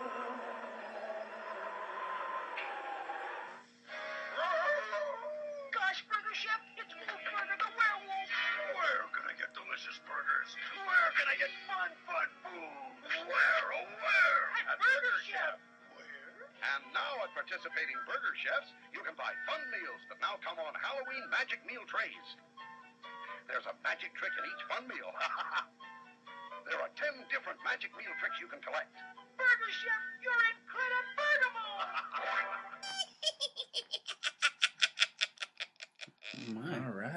Gosh, Burger Chef, it's Wolfburger the werewolf. Where can I get delicious burgers? Where can I get fun, fun food? Where, oh where? At Burger Chef. Where? And now at participating burger chefs, you can buy fun meals that now come on Halloween magic meal trays. There's a magic trick in each fun meal. There are ten different magic meal tricks you can collect. Burger Chef, you're incredible.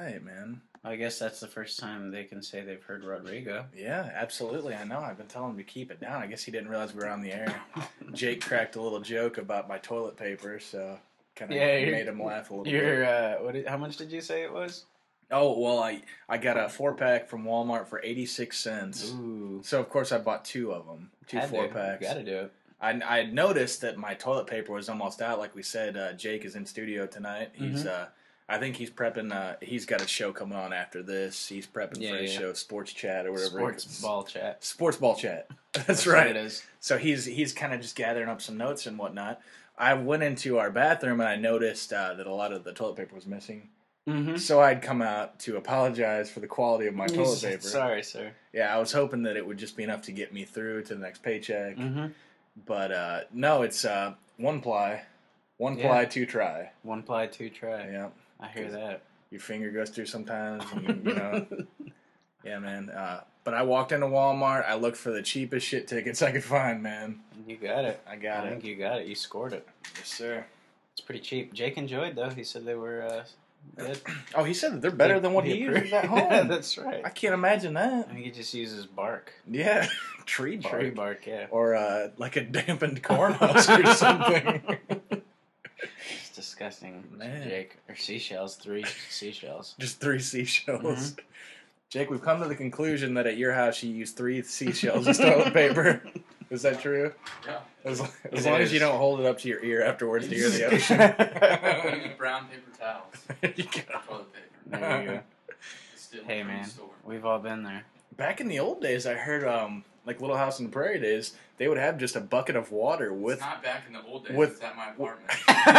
right, man. I guess that's the first time they can say they've heard Rodrigo. Yeah, absolutely. I know. I've been telling him to keep it down. I guess he didn't realize we were on the air. Jake cracked a little joke about my toilet paper, so kind of Yeah, you're- made him laugh a little You're, bit. uh, what? Did, how much did you say it was? Oh, well, I, I got a four-pack from Walmart for eighty-six cents. Ooh, So, of course, I bought two of them. Two had to. four-packs. Got to do it. I, I had noticed that my toilet paper was almost out. Like we said, uh, Jake is in studio tonight. He's, Mhm. uh, I think he's prepping. Uh, he's got a show coming on after this. He's prepping Yeah, for his yeah. show, Sports Chat or whatever. Sports it's- ball chat. Sports Ball Chat. That's, That's right. what it is. So he's he's kind of just gathering up some notes and whatnot. I went into our bathroom and I noticed uh, that a lot of the toilet paper was missing. Mm-hmm. So I'd come out to apologize for the quality of my toilet paper. Sorry, sir. Yeah, I was hoping that it would just be enough to get me through to the next paycheck. Mm-hmm. But uh, no, it's uh, one ply, one Yeah. ply, two try. One ply, two try. Yeah, I hear that. your finger goes through sometimes. And, you know, yeah, man. Uh, but I walked into Walmart. I looked for the cheapest shit tickets I could find, man. You got it. I got I it. think you got it. You scored it. Yes, sir. It's pretty cheap. Jake enjoyed though. He said they were uh, good. Oh, he said that they're better than what he, uses at home. Yeah, that's right. I can't imagine that. I think he just uses bark. Yeah, tree bark. Tree bark, yeah. Or uh, like a dampened corn husk or something. It's disgusting, Man. Jake. Or seashells, three seashells. Just three seashells. Mm-hmm. Jake, we've come to the conclusion that at your house you use three seashells as toilet paper. Is that true? Yeah. As, as It long as is. you don't hold it up to your ear afterwards to hear the ocean. I use brown paper towels There you for go. toilet paper. There you go. It's still Hey from the man, store. we've all been there. Back in the old days, I heard, um, like Little House on the Prairie days, they would have just a bucket of water It's with... not back in the old days. with- It's at my apartment.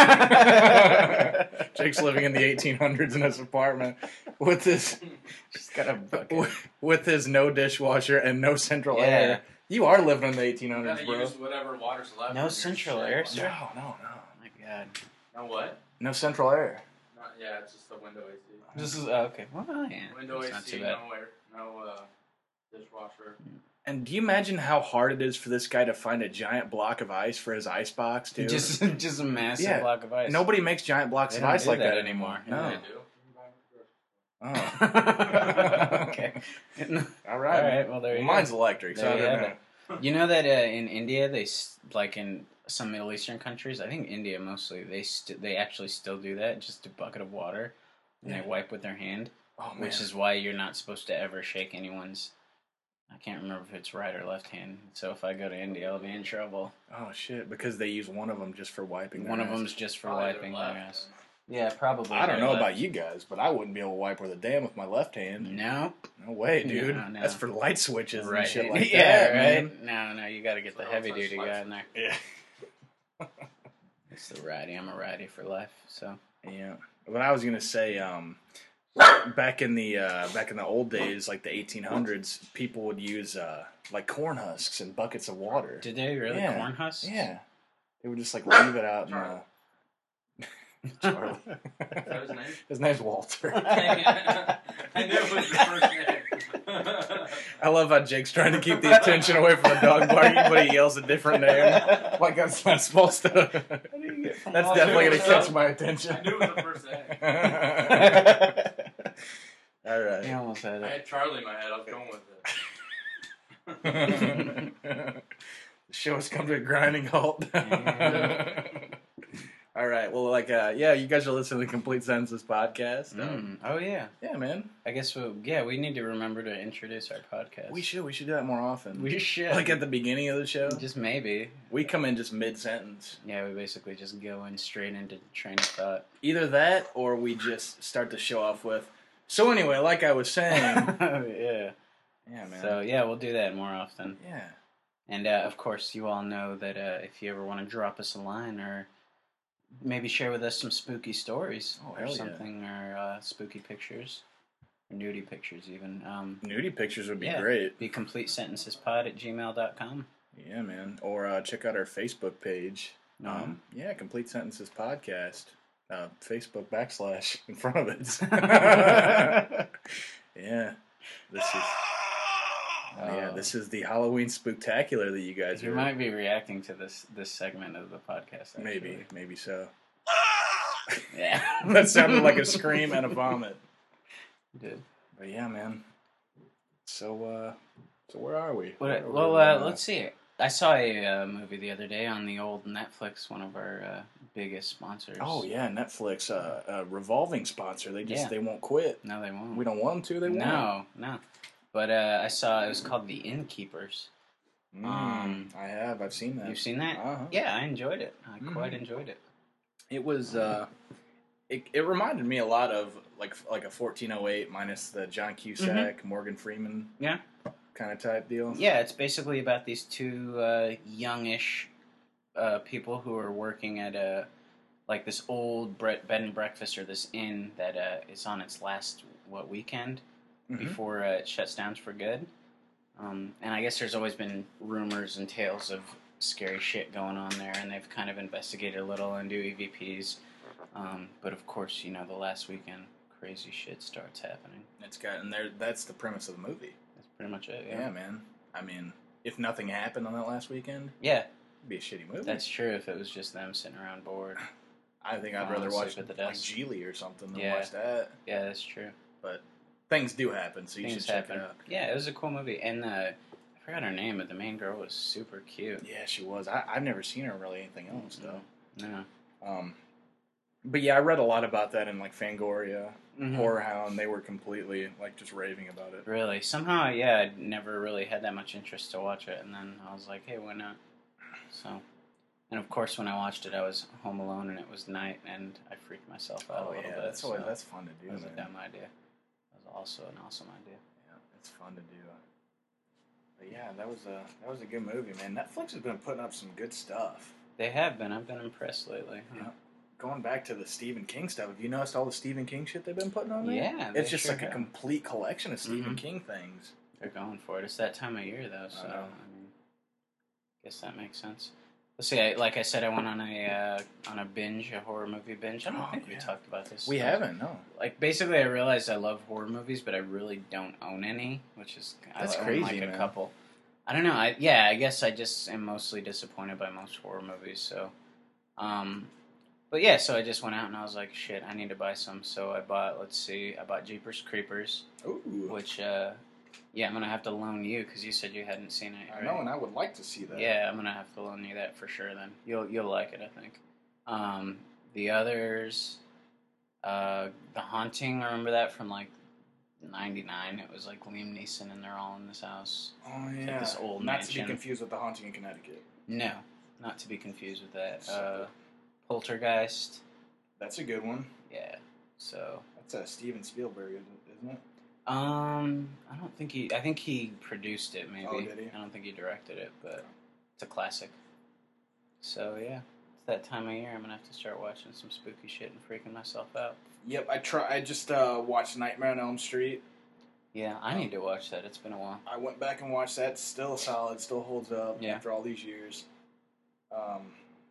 Jake's living in the eighteen hundreds in his apartment with his Just got a bucket. with his no dishwasher and no central Yeah. air. You are living in the eighteen You hundreds, gotta bro. use whatever water's left. No in your central shit. air, No, sir? no, no. Oh my god. No what? No central air. Not, yeah, it's just the window A C. This is oh, okay. Well, yeah. Window It's not A C, too bad. no air, no uh, dishwasher. And do you imagine how hard it is for this guy to find a giant block of ice for his ice box, dude? Just, just a massive Yeah. block of ice. Nobody makes giant blocks They of don't ice do like that that anymore. anymore. Yeah, No. they do. Oh. Okay. All right. All right, well, there you well, go. mine's electric, so There I you don't have know. it. You know that uh, in India, they s- like in some Middle Eastern countries, I think India mostly, they st- they actually still do that. Just a bucket of water, and Yeah. they wipe with their hand, Oh, man. which is why you're not supposed to ever shake anyone's. I can't remember if it's right or left hand. So if I go to India, I'll be in trouble. Oh, shit, because they use one of them just for wiping their One of ass. them's just for Probably their wiping their left. ass. Yeah, probably. I don't their know left. about you guys, but I wouldn't be able to wipe with a damn with my left hand. No. No way, dude. No, no. That's for light switches Right. and shit like yeah, that, right? man. No, no, you got to get the So heavy don't touch duty guy in there. Yeah. It's the righty. I'm a righty for life. So Yeah. But I was gonna say, um, back in the uh, back in the old days, like the eighteen hundreds, people would use uh, like corn husks in buckets of water. did they really Yeah. corn husks? Yeah. They would just like leave it out in the. Charlie. Is that his name? His name's Walter. I knew it was the first name. I love how Jake's trying to keep the attention away from the dog barking, but he yells a different name. Like that's not supposed to. That's definitely gonna catch my attention. I knew it was the first name. All He right. almost had I it. had Charlie in my head. I was going with it. The show has come to a grinding halt. All right. Well, like, uh, yeah, you guys are listening to the Complete Sentences podcast. Um, Mm. Oh yeah. yeah, man. I guess we yeah we need to remember to introduce our podcast. We should. We should do that more often. We should. Like at the beginning of the show. Just maybe. We come in just mid sentence. Yeah, we basically just go in straight into train of thought. Either that, or we just start the show off with. So anyway, like I was saying. yeah. Yeah, man. So yeah, we'll do that more often. yeah. And uh, of course, you all know that uh, if you ever want to drop us a line or maybe share with us some spooky stories Oh, or hell yeah. something, or uh, spooky pictures, or nudie pictures even, um, Nudie pictures would be Yeah. great. be complete sentences pod at gmail dot com. Yeah, man. Or uh, check out our Facebook page. Mhm. Um, yeah, Complete Sentences Podcast. Uh, Facebook backslash in front of it. yeah. This is oh, yeah, this is the Halloween spooktacular that you guys You are might be reacting to this this segment of the podcast. Actually. maybe, maybe so. Yeah. That sounded like a scream and a vomit. You did. But yeah, man. So, uh, so where are we? What, Where are we? well, We're uh, gonna- let's see. I saw a uh, movie the other day on the old Netflix, one of our uh, biggest sponsors. Oh yeah, Netflix, uh, a revolving sponsor. They just Yeah. they won't quit. No, they won't. We don't want them to. They won't. No, no. But uh, I saw it was called The Innkeepers. Mm, Um, I have. I've seen that. You've seen that? Uh-huh. Yeah, I enjoyed it. I quite Mhm. enjoyed it. It was. Uh, it it reminded me a lot of like like a fourteen oh eight minus the John Cusack, Morgan Freeman. Mm-hmm. Yeah. Kind of type deal. Yeah, it's basically about these two uh, youngish uh, people who are working at a like this old bre- bed and breakfast or this inn that uh, is on its last what weekend Mhm. before uh, it shuts down for good. Um, and I guess there's always been rumors and tales of scary shit going on there, and they've kind of investigated a little and do E V Ps. Um, but of course, you know, the last weekend, crazy shit starts happening. It's got and there. That's the premise of the movie. That's pretty much it. Yeah. Yeah, man. I mean, if nothing happened on that last weekend, yeah, it'd be a shitty movie. that's true. If it was just them sitting around bored. I think I'd falling rather watch asleep at the like desk. Geely or something than Yeah. watch that. Yeah, that's true. But things do happen, so you Things should check happen. it out. Yeah, it was a cool movie, and uh, I forgot her name, but the main girl was super cute. Yeah, she was. I, I've never seen her in really anything else though. No. Um, but yeah, I read a lot about that in like Fangoria, Mhm. Horror Hound. They were completely like just raving about it. Really? Somehow, yeah, I never really had that much interest to watch it, and then I was like, hey, why not? So, and of course, when I watched it, I was home alone, and it was night, and I freaked myself out a Oh little yeah, bit. that's always, so that's fun to do, That was man. a dumb idea. That was also an awesome idea. Yeah, it's fun to do. But yeah, that was a that was a good movie, man. Netflix has been putting up some good stuff. They have been. I've been impressed lately. huh? Yeah. Going back to the Stephen King stuff, have you noticed all the Stephen King shit they've been putting on there? Yeah, they it's just sure like a have. complete collection of Stephen Mhm. King things. They're going for it. It's that time of year, though, so I I, know. mean, guess that makes sense. Let's see. I, like I said, I went on a uh, on a binge, a horror movie binge. I don't Oh, think we yeah. talked about this. We Uh, haven't, no. Like basically, I realized I love horror movies, but I really don't own any, which is That's I own crazy, like a man. couple. I don't know. I yeah. I guess I just am mostly disappointed by most horror movies. So, um, but yeah. So I just went out and I was like, shit, I need to buy some. So I bought. Let's see. I bought Jeepers Creepers, Ooh. which uh, yeah, I'm gonna have to loan you because you said you hadn't seen it. I Right? know, and I would like to see that. Yeah, I'm gonna have to loan you that for sure. Then you'll you'll like it, I think. Um, the others, uh, The Haunting. Remember that from like ninety-nine? It was like Liam Neeson and they're all in this house. Oh like yeah. this old Not to be mansion. confused with The Haunting in Connecticut. No, not to be confused with that. Uh, Separate. Poltergeist. That's a good one. Yeah. So, That's uh, Steven Spielberg, isn't it? um, I don't think he. I think he produced it. Maybe. Oh, did he? I don't think he directed it, but it's a classic. So yeah, it's that time of year. I'm gonna have to start watching some spooky shit and freaking myself out. Yep, I try. I just uh, watched Nightmare on Elm Street. Yeah, I need to watch that. It's been a while. I went back and watched that. Still solid. Still holds up Yeah. after all these years. Um,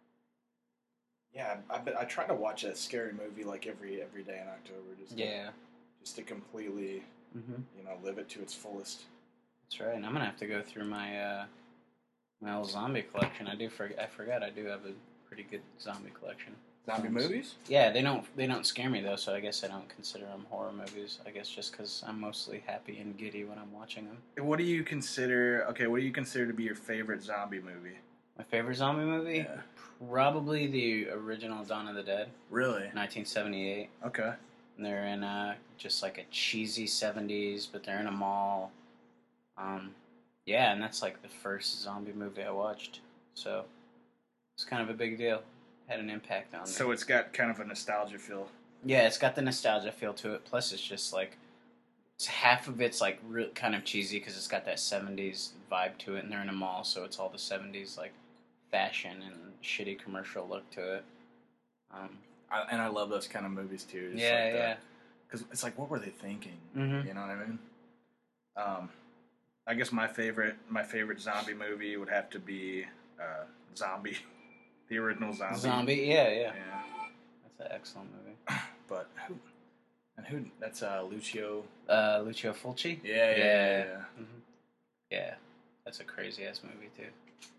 yeah, I, I, bet- I try to watch a scary movie like every every day in October, just to, Yeah. just to completely, Mm-hmm. you know, live it to its fullest. That's right. And I'm gonna have to go through my uh, my old zombie collection. I do. For, I forgot. I do have a pretty good zombie collection. Zombie Um, movies? Yeah, they don't they don't scare me though, so I guess I don't consider them horror movies. I guess just because I'm mostly happy and giddy when I'm watching them. What do you consider? Okay, what do you consider to be your favorite zombie movie? My favorite zombie movie, Yeah. probably the original Dawn of the Dead, Really? nineteen seventy-eight. Okay. And they're in a just like a cheesy seventies, but they're in a mall. Um, yeah, and that's like the first zombie movie I watched, so it's kind of a big deal. Had an impact on me. So it's got kind of a nostalgia feel. Yeah, it's got the nostalgia feel to it. Plus, it's just like it's half of it's like real kind of cheesy because it's got that seventies vibe to it, and they're in a mall, so it's all the seventies like fashion and shitty commercial look to it. Um, I, and I love those kind of movies too. Just yeah, like the- yeah. Because it's like, what were they thinking? Mhm. You know what I mean? Um, I guess my favorite my favorite zombie movie would have to be uh, Zombie, the original Zombie. Zombie, yeah, yeah. Yeah. That's an excellent movie. But who? And who? That's uh, Lucio. Uh, Lucio Fulci. Yeah, yeah, yeah. yeah. Mhm. Yeah, that's a crazy ass movie too.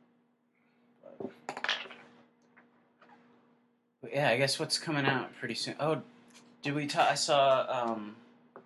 But, But yeah, I guess what's coming out pretty soon. Oh, did we talk? I saw um,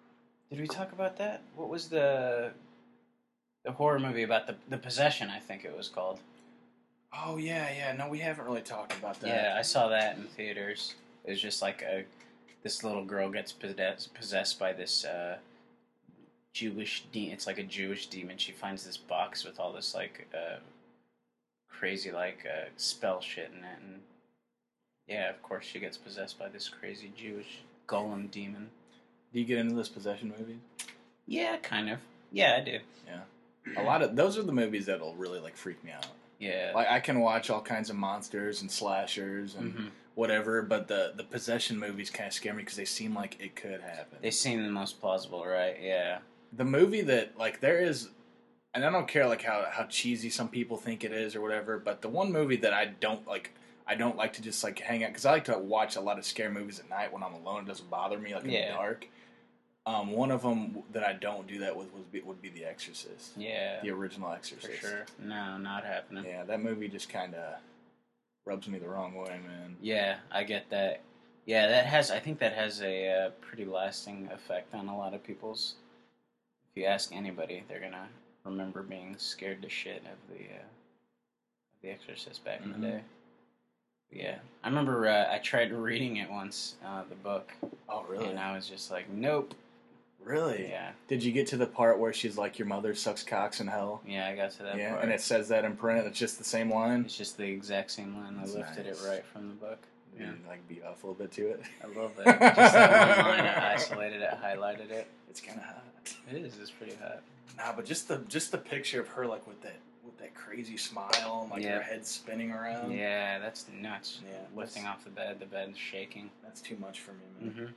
Did we talk about that? What was the the horror movie about the the possession? I think it was called. Oh yeah, yeah. No, we haven't really talked about that. Yeah, I saw that in theaters. It was just like a this little girl gets possessed possessed by this uh, Jewish de- It's like a Jewish demon. She finds this box with all this like uh, crazy like uh, spell shit in it, and yeah, of course she gets possessed by this crazy Jewish golem demon. Do you get into this possession movies? Yeah, kind of. Yeah, I do. Yeah. A lot of those are the movies that'll really like freak me out. Yeah. Like I can watch all kinds of monsters and slashers and Mhm. whatever, but the the possession movies kind of scare me because they seem like it could happen. They seem the most plausible, right? Yeah. The movie that like there is, and I don't care like how how cheesy some people think it is or whatever, but the one movie that I don't like. I don't like to just like hang out because I like to watch a lot of scary movies at night when I'm alone. It doesn't bother me like in Yeah. the dark. Um, one of them that I don't do that with would be, would be The Exorcist, Yeah. the original For Exorcist. sure. No, not happening. Yeah, that movie just kind of rubs me the wrong way, man. Yeah, I get that. Yeah, that has. I think that has a uh, pretty lasting effect on a lot of people's. If you ask anybody, they're gonna remember being scared to shit of the uh, of The Exorcist back in Mhm. the day. Yeah, I remember uh, I tried reading it once, uh, the book, Oh, really? and I was just like, nope. Really? Yeah, Did you get to the part where she's like, "Your mother sucks cocks in hell"? yeah, I got to that Yeah, part. and it says that in print. It's just the same line. It's just the exact same line. I That's lifted nice. it right from the book. You Yeah, like beat off a little bit to it. I love that. Just that one line, I isolated it, highlighted it. It's kind of hot. It is. It's pretty hot. Nah, but just the just the picture of her like with that with that crazy smile and like Yeah. her head spinning around. Yeah, that's nuts. Yeah, Lifting that's- off the bed, the bed's shaking. That's too much for me, man. Mm-hmm.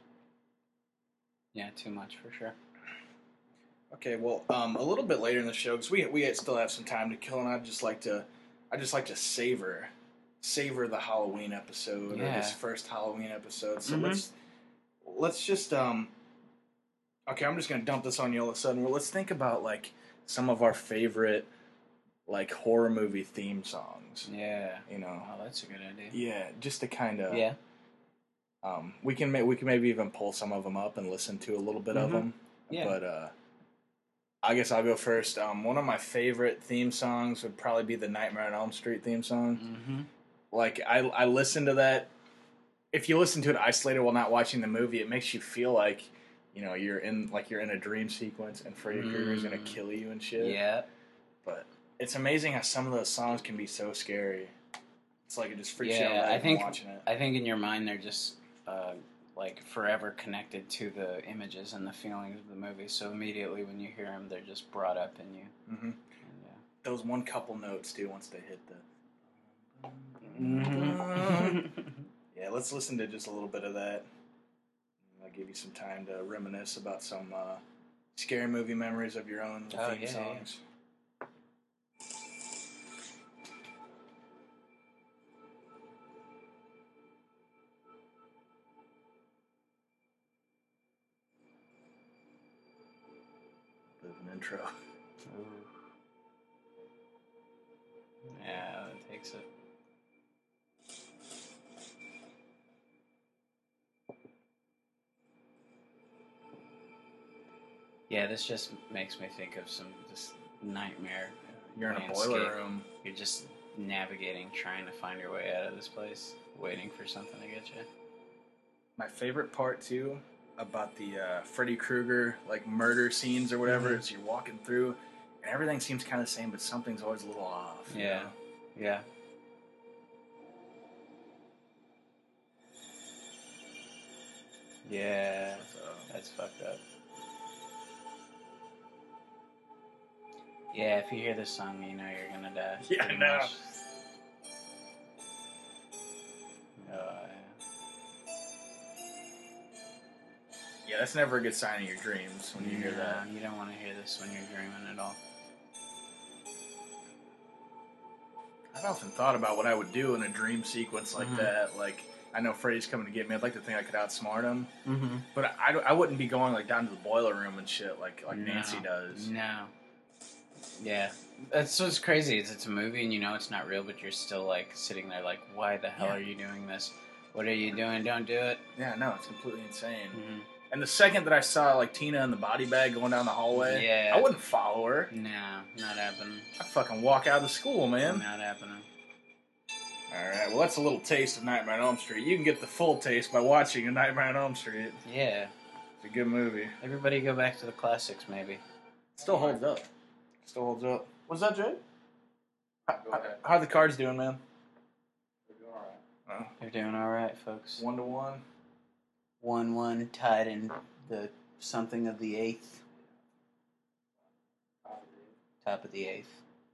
Yeah, too much for sure. Okay, well, um, a little bit later in the show, because we we still have some time to kill, and I'd just like to, I just like to savor, savor the Halloween episode or Yeah. this first Halloween episode. So Mhm. let's let's just um, okay, I'm just gonna dump this on you all of a sudden. Well, let's think about like some of our favorite like horror movie theme songs. Yeah. You know, Oh, that's a good idea. yeah, just to kind of Yeah. Um, we can ma- we can maybe even pull some of them up and listen to a little bit of Mhm. them. Yeah. But uh, I guess I'll go first. Um, one of my favorite theme songs would probably be the Nightmare on Elm Street theme song. Mm-hmm. Like I I listen to that. If you listen to it isolated while not watching the movie, it makes you feel like you know you're in like you're in a dream sequence and Freddy Krueger's gonna Mm. kill you and shit. Yeah. But it's amazing how some of those songs can be so scary. It's like it just freaks you out Yeah, right I even think watching it. I think in your mind they're just uh, like forever connected to the images and the feelings of the movie. So immediately when you hear them, they're just brought up in you. hmm And, Those one couple notes too once they hit the. yeah. Yeah, let's listen to just a little bit of that. I'll give you some time to reminisce about some uh, scary movie memories of your own Oh, theme yeah, yeah. songs. Bit of an intro. Ooh. Yeah, it takes it. Yeah, this just makes me think of some this nightmare. You're in a landscape. boiler room. You're just navigating, trying to find your way out of this place, waiting for something to get you. My favorite part too about the uh, Freddy Krueger like murder scenes or whatever Mhm. is you're walking through and everything seems kind of the same, but something's always a little off. you Yeah. know? Yeah. Yeah, So, that's fucked up. Yeah, if you hear this song, you know you're gonna die. Yeah, pretty I know. much. Oh, yeah, that's never a good sign in your dreams when you yeah. hear that. No, you don't want to hear this when you're dreaming at all. I've often thought about what I would do in a dream sequence like Mhm. that. Like, I know Freddy's coming to get me. I'd like to think I could outsmart him, Mm-hmm. but I, I wouldn't be going like down to the boiler room and shit like like Nancy does. No. Yeah. That's what's crazy. Is it's a movie and you know it's not real, but you're still like sitting there like, why the hell Yeah. are you doing this? What are you doing? Don't do it. Yeah, no, it's completely insane. Mm-hmm. And the second that I saw like Tina in the body bag going down the hallway, Yeah. I wouldn't follow her. No, not happening. I'd fucking walk out of the school, man. Not happening. All right, well, that's a little taste of Nightmare on Elm Street. You can get the full taste by watching A Nightmare on Elm Street. Yeah. It's a good movie. Everybody go back to the classics, maybe. Still holds up. Still holds up. What's that, Jay? How, Go how, ahead. how are the cards doing, man? We're doing alright. Oh, They're doing all right, folks. one to one. One one tied in the something of the eighth, top of the eighth.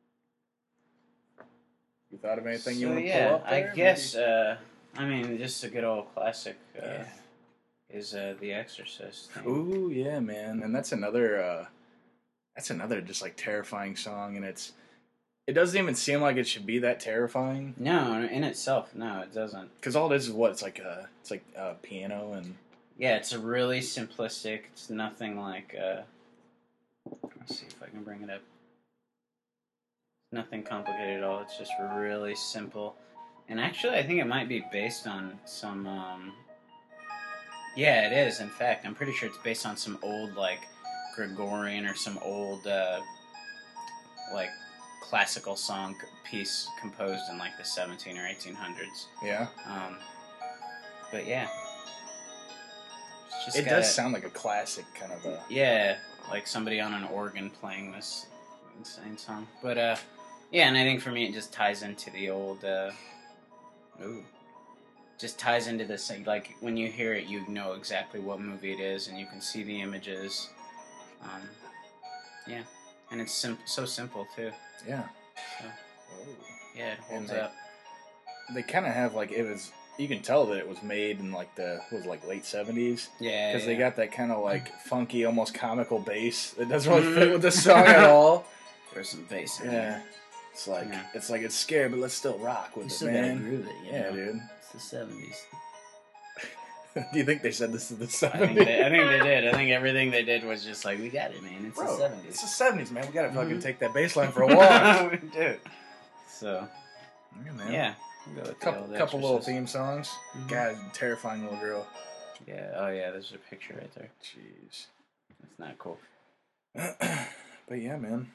You thought of anything you So want to yeah, pull up I there? guess. Uh, I mean, just a good old classic uh, Yeah. is uh, The Exorcist. Maybe? Ooh, yeah, man. And that's another, uh, that's another just like terrifying song. And it's, it doesn't even seem like it should be that terrifying. No, in itself, no, it doesn't. Because all it is is what? It's like a, it's like a piano and... Yeah, it's a really simplistic. It's nothing like. Uh, let's see if I can bring it up. Nothing complicated at all. It's just really simple. And actually, I think it might be based on some. Um, yeah, it is. In fact, I'm pretty sure it's based on some old like Gregorian or some old uh, like classical song piece composed in like the seventeen or eighteen hundreds. Yeah. Um, but yeah. It's just It got does a- sound like a classic kind of a... Yeah, like somebody on an organ playing this insane song. But uh, yeah, and I think for me it just ties into the old. Uh, ooh, just ties into this. Like when you hear it, you know exactly what movie it is, and you can see the images. Um, yeah, and it's sim- so simple too. Yeah. So Oh. yeah, it holds And they- up. They kind of have like, it was... You can tell that it was made in like the, what was it, like late seventies. Yeah, Because yeah. they got that kind of like funky, almost comical bass that doesn't really Mhm. fit with the song at all. There's some bass in Yeah. there. It's like, Yeah. it's like it's scary, but let's still rock with You it, still gotta man. groove it, you Yeah, know? dude. It's the seventies. Do you think they said this is the I seventies? think, they, I think they did. I think everything they did was just like, we got it, man. It's Bro, the seventies. it's the seventies, man. We gotta fucking Mhm. take that bass line for a walk. we do. So, Yeah, man. yeah. We'll go with the Couple, old couple little Exorcist. theme songs. Mhm. God, terrifying little girl. Yeah. Oh, yeah. There's a picture right there. Jeez. That's not cool. But yeah, man.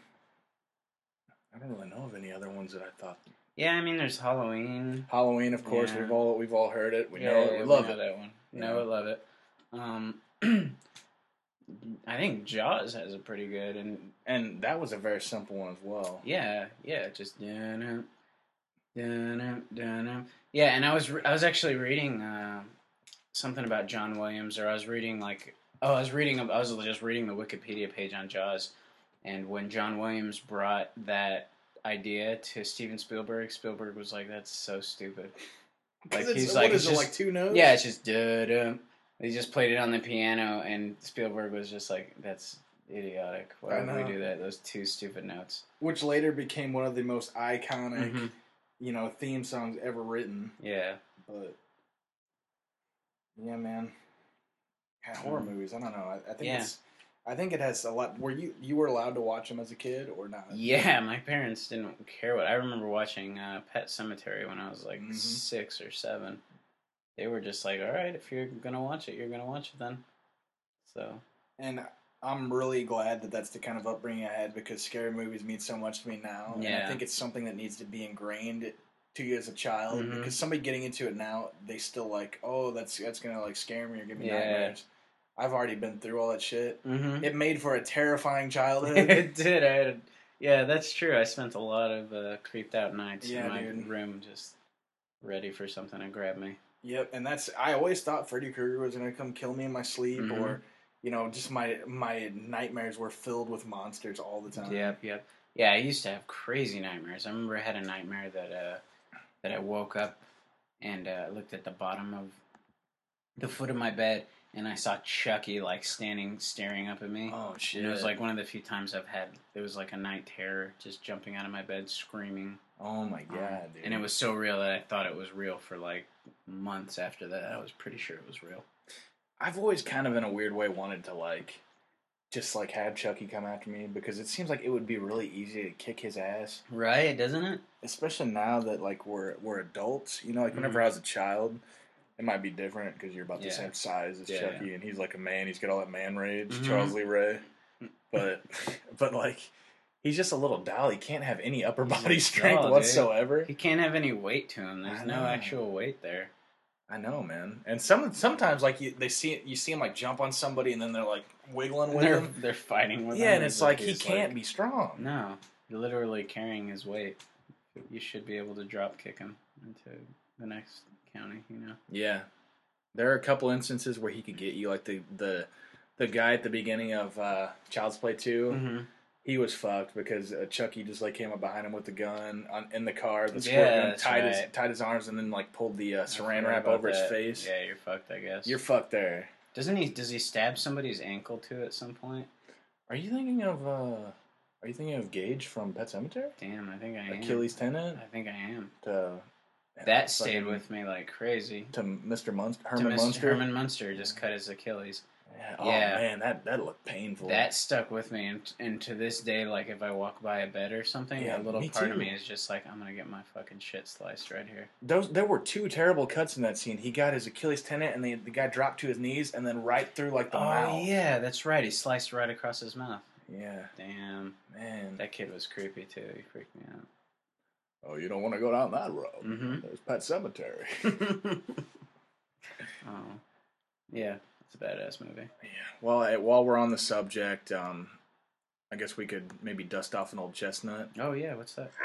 I don't really know of any other ones that I thought. Yeah, I mean, there's Halloween. Halloween, of course. Yeah. We've all we've all heard it. We yeah, know it. yeah, We love know it. that one. Yeah. Know it, love it. Um, I think Jaws has a pretty good, and And that was a very simple one as well. yeah, yeah, just dun dun dun. Yeah, and I was re- I was actually reading uh, something about John Williams, or I was reading like oh I was reading I was just reading the Wikipedia page on Jaws, and when John Williams brought that idea to Steven Spielberg, Spielberg was like, "That's so stupid." Like It's- he's what like, is it's it, just, like two notes? yeah, it's just da da. He just played it on the piano, and Spielberg was just like, "That's idiotic. Why I would we know. do that? Those two stupid notes." Which later became one of the most iconic, Mhm. you know, theme songs ever written. Yeah. But yeah, man. Yeah, horror Mm. movies. I don't know. I, I think Yeah. it's. I think it has a lot. Were you you were allowed to watch them as a kid or not? Yeah, my parents didn't care what. I remember watching uh, Pet Cemetery when I was like Mhm. six or seven. They were just like, "All right, if you're gonna watch it, you're gonna watch it then." So And I'm really glad that that's the kind of upbringing I had because scary movies mean so much to me now. And I Yeah. think it's something that needs to be ingrained to you as a child Mhm. because somebody getting into it now, they still like, oh, that's that's gonna like scare me or give me Yeah. nightmares. I've already been through all that shit. mm-hmm. It made for a terrifying childhood. it did. I had, yeah, that's true. I spent a lot of uh, creeped out nights Yeah, in my dude. room, just ready for something to grab me. Yep, and that's I always thought Freddy Krueger was gonna come kill me in my sleep, Mhm. or you know, just my my nightmares were filled with monsters all the time. Yep, yep. Yeah, I used to have crazy nightmares. I remember I had a nightmare that uh, that I woke up and uh, looked at the bottom of the foot of my bed, and I saw Chucky like standing, staring up at me. Oh shit! And it was like one of the few times I've had. It was like a night terror, just jumping out of my bed, screaming. oh my Um, god, dude! and it was so real that I thought it was real for like months after that. I was pretty sure it was real. I've always kind of in a weird way wanted to like just like have Chucky come after me because it seems like it would be really easy to kick his ass, Right? Doesn't it? especially now that like we're we're adults. You know, like whenever Mhm. I was a child, It might be different because you're about the Yeah. same size as Yeah, Chucky, and he's like a man. He's got all that man rage, Mhm. Charles Lee Ray. But, but like, he's just a little doll. He can't have any upper He's a body strength doll, dude. whatsoever. He can't have any weight to him. There's I no know. actual weight there. I know, man. And some sometimes like you, they see you see him like jump on somebody, and then they're like wiggling with They're, him. they're fighting with him. Yeah, and as it's if like he he's, can't like- be strong. No, you're literally carrying his weight. You should be able to drop kick him into the next county, you know? Yeah, there are a couple instances where he could get you, like the the the guy at the beginning of uh, Child's Play two. Mm-hmm. He was fucked because uh, Chucky just like came up behind him with the gun on, in the car, the Yeah, squirt gun, that's tied his right. tied his arms, and then like pulled the uh, I saran forgot wrap about over his that. face. Yeah, you're fucked, I guess. You're fucked there. Doesn't he? Does he stab somebody's ankle too at some point? Are you thinking of? Uh, are you thinking of Gage from Pet Sematary? Damn, I think I am. Achilles tendon I think I am. to That stayed fucking- with me like crazy. to Mister Munster, To Herman Mister Munster. Herman Munster just cut his Achilles. Yeah. Oh Yeah. man, that that looked painful. That stuck with me, and, and to this day, like if I walk by a bed or something, Yeah, a little me part of too. me is just like, I'm gonna get my fucking shit sliced right here. Those there were two terrible cuts in that scene. He got his Achilles tendon, and the the guy dropped to his knees, and then right through like the oh mouth. yeah, that's right. He sliced right across his mouth. Yeah, Damn, man. that kid was creepy too. He freaked me out. Oh, you don't want to go down that road. Mhm. There's Pet Cemetery. Oh, yeah, it's a badass movie. Yeah. Well, eh, while we're on the subject, um, I guess we could maybe dust off an old chestnut. Oh yeah, what's that?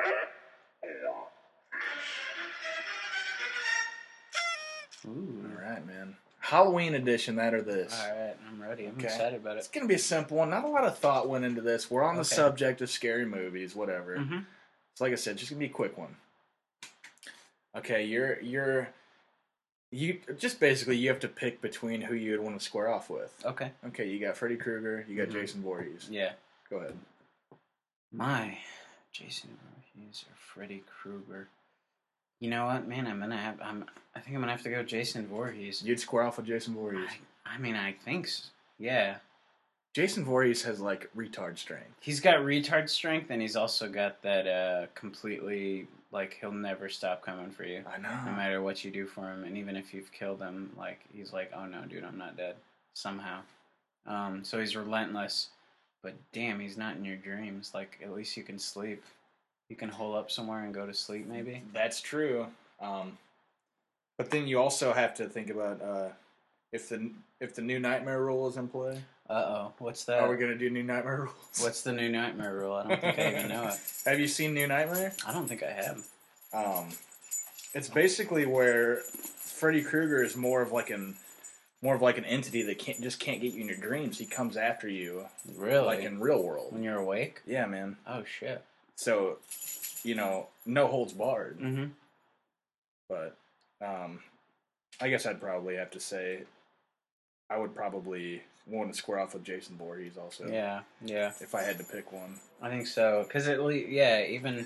Ooh. All right, man. Halloween edition, that or this. All right, I'm ready. I'm Okay. excited about It's it. gonna be a simple one. Not a lot of thought went into this. We're on the Okay. subject of scary movies, whatever. Mm-hmm. So, like I said, just gonna be a quick one. Okay, you're you're you just basically you have to pick between who you would want to square off with. Okay. Okay, you got Freddy Krueger, you got Mhm. Jason Voorhees. Yeah. Go ahead. My Jason Voorhees or Freddy Krueger. You know what, man? I'm gonna have. I'm. I think I'm gonna have to go Jason Voorhees. You'd square off with Jason Voorhees. I, I mean, I think. So. Yeah. Jason Voorhees has like retard strength. He's got retard strength, and he's also got that uh, completely like he'll never stop coming for you, I no know. matter what you do for him, and even if you've killed him, like he's like, oh no, dude, I'm not dead somehow. Um, so he's relentless, but damn, he's not in your dreams. Like at least you can sleep. You can hole up somewhere and go to sleep, maybe. That's true. Um, but then you also have to think about uh, if the if the new Nightmare Rule is in play. Uh oh, what's that? Are we gonna do new Nightmare Rules? What's the new Nightmare Rule? I don't think I even know it. Have you seen New Nightmare? I don't think I have. Um, it's basically where Freddy Krueger is more of like an more of like an entity that can't just can't get you in your dreams. He comes after you, Really? like in real world. When you're awake? Yeah, man. Oh shit. So, you know, no holds barred. Mm-hmm. But um, I guess I'd probably have to say I would probably want to square off with Jason Voorhees also. Yeah, yeah. If I had to pick one. I think so. Cause at least, yeah, even.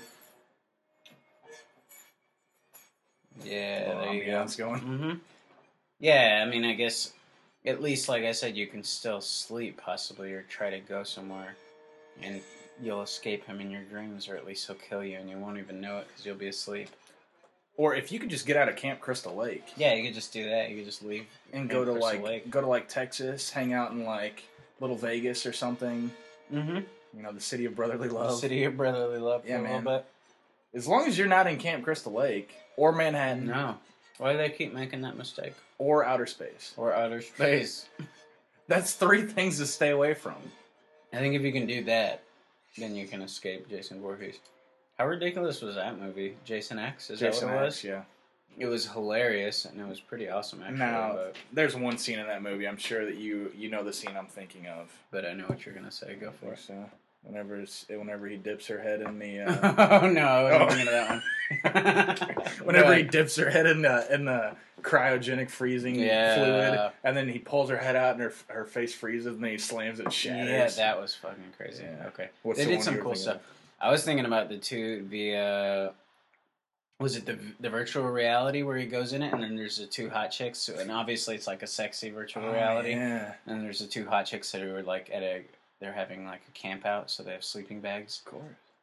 Yeah, Little there you go. ambiance going. Mm-hmm. Yeah, I mean, I guess at least, like I said, you can still sleep possibly, or try to go somewhere, and you'll escape him in your dreams, or at least he'll kill you, and you won't even know it because you'll be asleep. Or if you could just get out of Camp Crystal Lake Yeah, you could just do that. You could just leave and Camp go to Crystal like Lake. go to like Texas, hang out in like Little Vegas or something. Mm-hmm. You know, the city of brotherly The love. city of brotherly love for Yeah, a little man. bit. As long as you're not in Camp Crystal Lake or Manhattan No. Why do they keep making that mistake? or outer space. Or outer space. That's three things to stay away from. I think if you can do that, then you can escape Jason Voorhees. How ridiculous was that movie? Jason X? Is Jason that what it X, was? yeah. It was hilarious, and it was pretty awesome, actually. Now, but, there's one scene in that movie. I'm sure that you you know the scene I'm thinking of. but I know what you're going to say. Go for it. So, whenever it's, whenever he dips her head in the, uh, oh, no. I wasn't Oh. thinking of that one. whenever But- he dips her head in the in the cryogenic freezing Yeah. fluid, and then he pulls her head out and her her face freezes, and then he slams it and shatters. Yeah, that was fucking crazy. Yeah. Okay. What's they the did one some you were cool thinking stuff. I was thinking about the two, the, uh, was it the the virtual reality where he goes in it, and then there's the two hot chicks, and obviously it's like a sexy virtual Oh, reality, Yeah, and there's the two hot chicks that are like at a, they're having like a camp out, so they have sleeping bags, of course.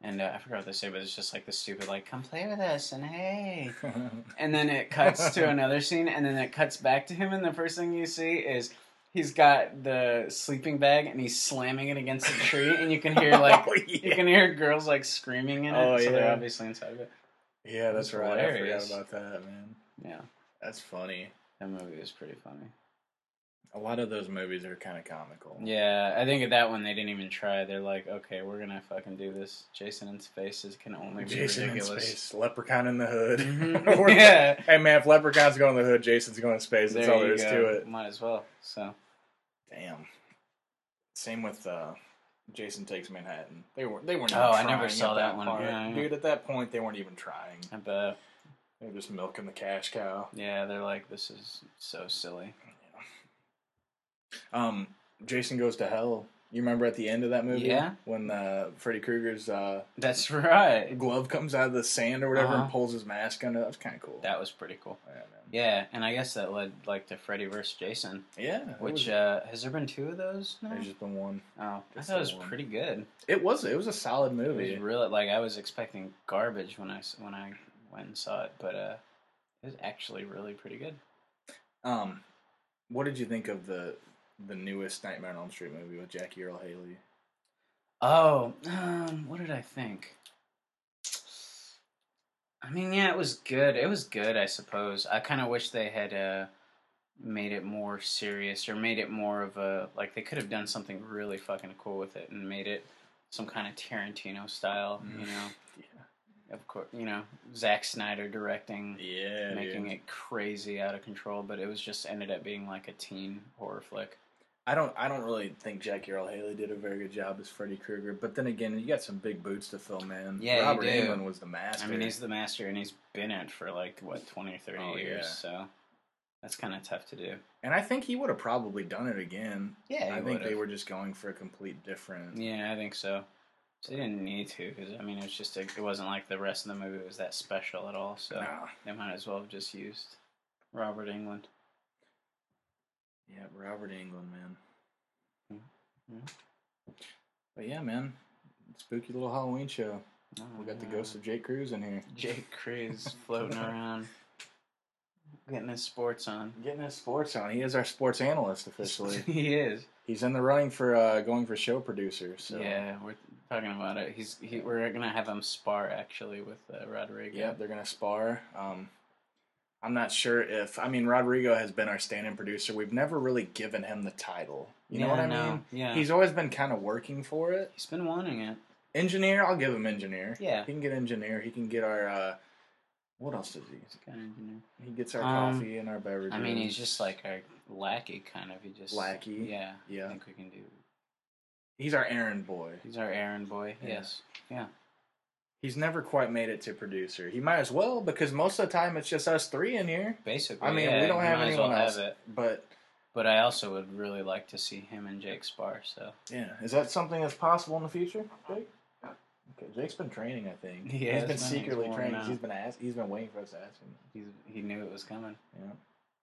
And uh, I forgot what they say, but it's just like the stupid, like, come play with us, and hey. And then it cuts to another scene, and then it cuts back to him, and the first thing you see is he's got the sleeping bag, and he's slamming it against a tree, and you can hear, like, Oh, yeah. you can hear girls, like, screaming in it, Oh, so yeah. they're obviously inside of it. Yeah, that's It's right. hilarious. I forgot about that, man. Yeah, That's funny. that movie is pretty funny. A lot of those movies are kind of comical. Yeah, I think at that one they didn't even try. They're like, okay, we're gonna fucking do this. Jason in space is can only be Jason ridiculous. in space, Leprechaun in the hood. Mhm. We're- Yeah. Hey man, if Leprechaun's going to the hood, Jason's going to space. That's There all you there is go. to it. Might as well. So Damn. Same with uh, Jason Takes Manhattan. They weren't. They weren't. Oh, even I never trying saw at that one. part. Yeah, yeah. Dude, at that point, they weren't even trying. I bet. They were just milking the cash cow. Yeah, they're like, this is so silly. Um, Jason Goes to Hell. You remember at the end of that movie? Yeah. When uh, Freddy Krueger's uh, That's right. glove comes out of the sand or whatever Uh-huh. and pulls his mask under. That was kind of cool. That was pretty cool. Yeah, man. Yeah, and I guess that led like to Freddy versus Jason. Yeah. it Which was- uh, has there been two of those now? There's just been one. Oh, I just thought it was the one. pretty good. It was. It was a solid It movie. was really like I was expecting garbage when I s- when I went and saw it, but uh, it was actually really pretty good. Um, what did you think of the the newest Nightmare on Elm Street movie with Jackie Earl Haley? Oh, um, what did I think? I mean, yeah, it was good. It was good, I suppose. I kind of wish they had uh, made it more serious or made it more of a like they could have done something really fucking cool with it and made it some kind of Tarantino style, you know. Yeah. Of course, you know, Zack Snyder directing, Yeah, making dude. it crazy out of control, but it was just ended up being like a teen horror flick. I don't. I don't really think Jackie Earl Haley did a very good job as Freddy Krueger. But then again, you got some big boots to fill, man. Yeah, you Robert do. Englund was the master. I mean, he's the master, and he's been it for like what twenty or thirty Oh, years, yeah. so that's kind of tough to do. and I think he would have probably done it again. Yeah, I he think they would've. were just going for a complete different. Yeah, I think so. So they didn't need to, because I mean, it was just a, it wasn't like the rest of the movie was that special at all. So Nah. they might as well have just used Robert Englund. Yeah, Robert Englund, man. Mhm. But yeah, man, spooky little Halloween show. Oh, We got the yeah. ghost of Jake Cruz in here. Jake Cruz floating around, getting his sports on. Getting his sports on. He is our sports analyst officially. He is. He's in the running for uh, going for show producer. So Yeah, we're talking about it. He's he, we're gonna have him spar actually with uh, Rodrigo. yeah, they're gonna spar. Um, I'm not sure if I mean Rodrigo has been our stand-in producer. We've never really given him the title. You know Yeah, what I no, mean? yeah. He's always been kind of working for it. He's been wanting it. Engineer, I'll give him engineer. Yeah. He can get engineer. He can get our. Uh, what else does he? He's a kind of engineer. He gets our Um, coffee and our beverages. I mean, he's just like our lackey, kind of. He just Lackey? Yeah, Yeah. I think we can do. He's our errand boy. He's our errand boy. Yeah. Yes. Yeah. He's never quite made it to producer. He might as well because most of the time it's just us three in here. Basically. I mean, yeah, we don't he have might as anyone well else. have it. But But I also would really like to see him and Jake spar. So yeah, is that something that's possible in the future, Jake? Okay, Jake's been training. I think He he's has been been. secretly He's training. working out. He's been asked. He's been waiting for us to ask him. he's he knew it was coming. Yeah.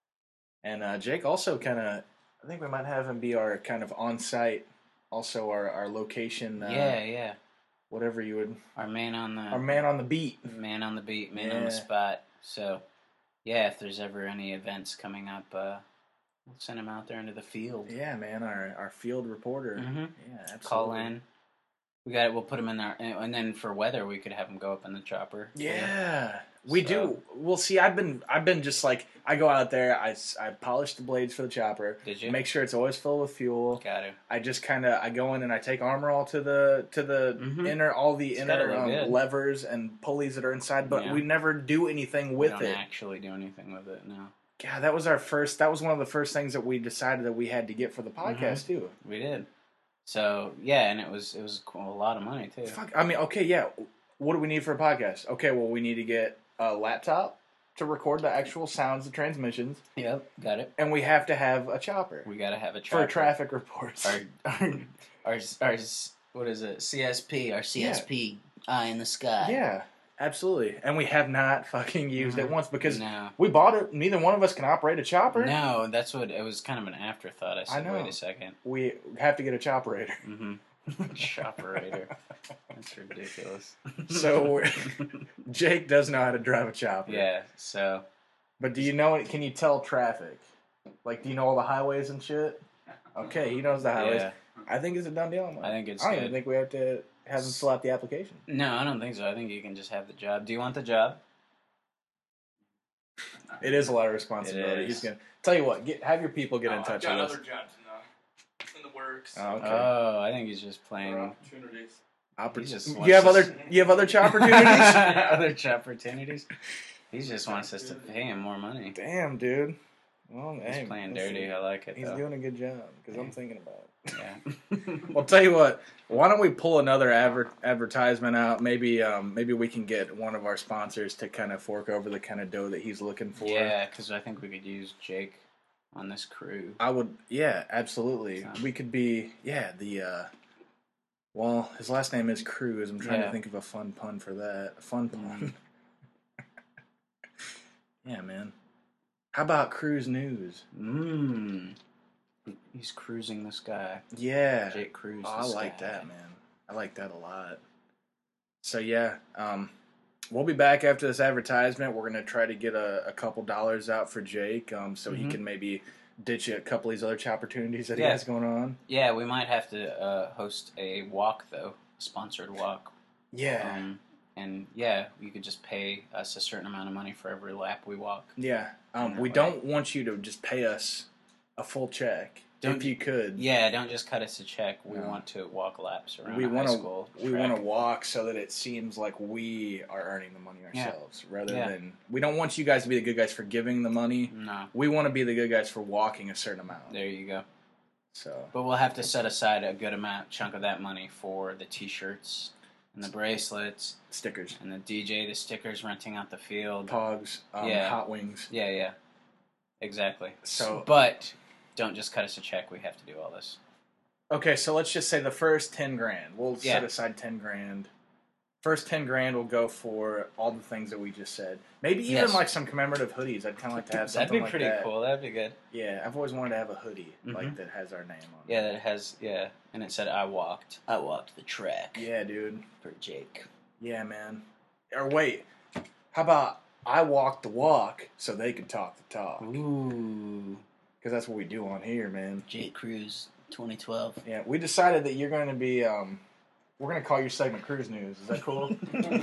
And uh, Jake also kind of, I think we might have him be our kind of on-site, also our our location. Uh, yeah, yeah. Whatever you would, Our man on the our man on the beat. man on the beat, man on Yeah. the spot. So, yeah, if there's ever any events coming up, uh, we'll send him out there into the field. Yeah, man, our our field reporter. Mhm. Yeah, absolutely. Call in. We got it. We'll put him in there, and and then for weather, we could have him go up in the chopper. Yeah, we So- do. Well, see, I've been, I've been just like, I go out there, I, s- I polish the blades for the chopper. Did you? Make sure it's always filled with fuel. Got to. I just kind of, I go in and I take armor all to the, to the Mhm. inner, all the It's gotta inner look um, good. levers and pulleys that are inside, but Yeah. we never do anything We with don't it. actually do anything with it. No, God, that was our first, that was one of the first things that we decided that we had to get for the podcast too. we did. So yeah, and it was it was cool, a lot of money too. Fuck, I mean, okay, yeah. What do we need for a podcast? Okay, well, we need to get a laptop to record the actual sounds, the transmissions, Yep, got it. and we have to have a chopper We got to have a for chopper. traffic reports. Our, our, our, our, what is it? C S P, our C S P eye in the sky. Yeah, absolutely. And we have not fucking used it Mhm. once because No. we bought it. Neither one of us can operate a chopper. No, that's what it was. Kind of an afterthought. I said, I know. wait a second. We have to get a chopperator. Mm-hmm. Choperator. That's ridiculous. So we're- Jake does know how to drive a chopper. yeah, so But do you know it? Can you tell traffic? Like, do you know all the highways and shit? Okay, he knows the highways. yeah. I think it's a done deal. Man. I think it's I don't good. even think we have to have him fill out the application. No, I don't think so. I think you can just have the job. Do you want the job? It is a lot of responsibility. It He's is. gonna tell you what. Get have your people get in No, touch I've got with us. other jobs in the, in the works. Oh, okay. Oh, I think he's just Other playing. opportunities. Oppor- he just you wants have us- other you have other job opportunities. Other opportunities. He just wants us to pay him more money. Damn, dude. Well, He's hey, playing let's dirty. see. I like it. He's though. doing a good job because I'm thinking about it. Yeah. Well, tell you what. Why don't we pull another adver- advertisement out? Maybe, um, maybe we can get one of our sponsors to kind of fork over the kind of dough that he's looking for. Yeah, because I think we could use Jake on this crew. I would. Yeah, absolutely. So. We could be. Yeah, the. Uh, well, his last name is Cruz. I'm trying Yeah. to think of a fun pun for that. A fun pun. Yeah, man. How about Cruise News? Mmm. He's cruising the sky. Yeah. Jake Cruz. Oh, I the like sky. that, man. I like that a lot. So yeah, um, we'll be back after this advertisement. We're gonna try to get a, a couple dollars out for Jake, um, so he Mhm. can maybe ditch a couple of these other job opportunities that he Yeah. has going on. Yeah, we might have to uh, host a walk though, a sponsored walk. Yeah, Um, and yeah, you could just pay us a certain amount of money for every lap we walk. yeah. Um, that we way. don't want you to just pay us a full check. Don't if you could, Yeah, don't just cut us a check. We No. want to walk laps around we a high want to school. we track. want to walk so that it seems like we are earning the money Yeah. ourselves, rather Yeah. than we don't want you guys to be the good guys for giving the money. No, We want to be the good guys for walking a certain amount. there you go. So But we'll have to set aside a good amount, chunk of that money for the T-shirts and the bracelets stickers, and the D J, the stickers, renting out the field. Pogs, um, Yeah. hot wings. Yeah, yeah, exactly. So- but don't just cut us a check. We have to do all this. Okay, so let's just say the first ten grand. We'll Yeah. set aside ten grand. First ten grand will go for all the things that we just said. Maybe even Yes. like some commemorative hoodies. I'd kind of like to have That'd something be like pretty that. cool. That'd be good. Yeah, I've always wanted to have a hoodie like Mhm. that has our name on it. Yeah, that has yeah, and it said I walked. I walked the track Yeah, dude. for Jake. Yeah, man. Or wait, how about I walk the walk so they can talk the talk? Ooh, Because that's what we do on here, man. Jake Cruz, twenty twelve. Yeah, we decided that you're going to be. Um, we're going to call your segment Cruise News. Is that cool?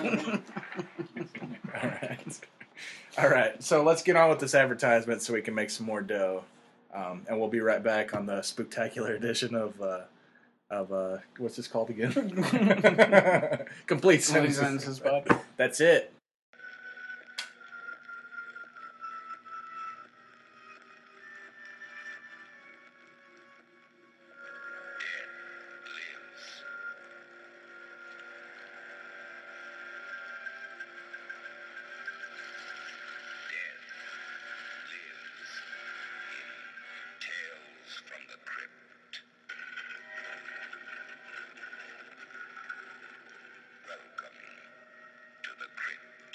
All right. All right. So let's get on with this advertisement so we can make some more dough. Um, and we'll be right back on the spectacular edition of uh, of uh, what's this called again? Complete sentences. Sentences Podcast. That's it. lives. Death lives in Tales from the Crypt. Welcome to the crypt.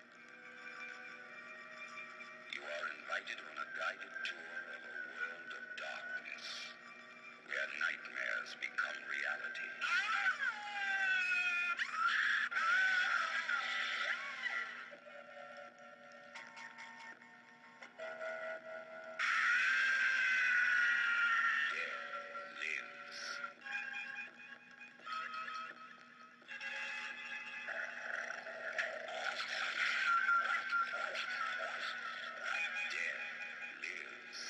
You are invited on a guided tour of a world of darkness, where nightmares become reality. Death lives. Death lives.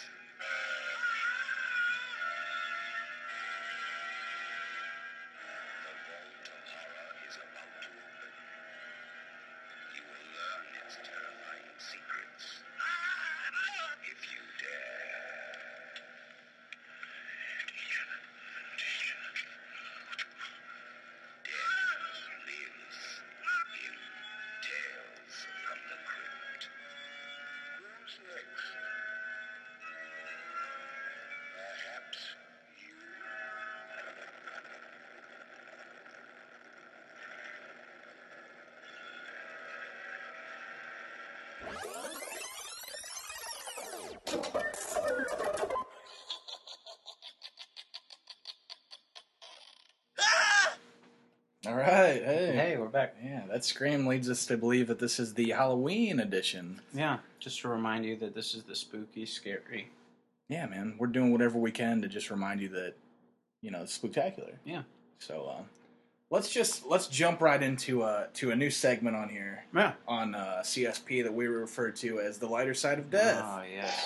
The vault of horror is about to open. You will learn its terrifying secrets. If you dare. Death lives in Tales from the Crypt. Who's next? Perhaps you. All right, hey. Hey, we're back. Yeah, that scream leads us to believe that this is the Halloween edition. Yeah, just to remind you that this is the spooky, scary. Yeah, man, we're doing whatever we can to just remind you that, you know, it's spectacular. Yeah. So, um, let's just let's jump right into uh to a new segment on here Yeah. on uh, C S P that we refer to as the lighter side of death. Oh, yes.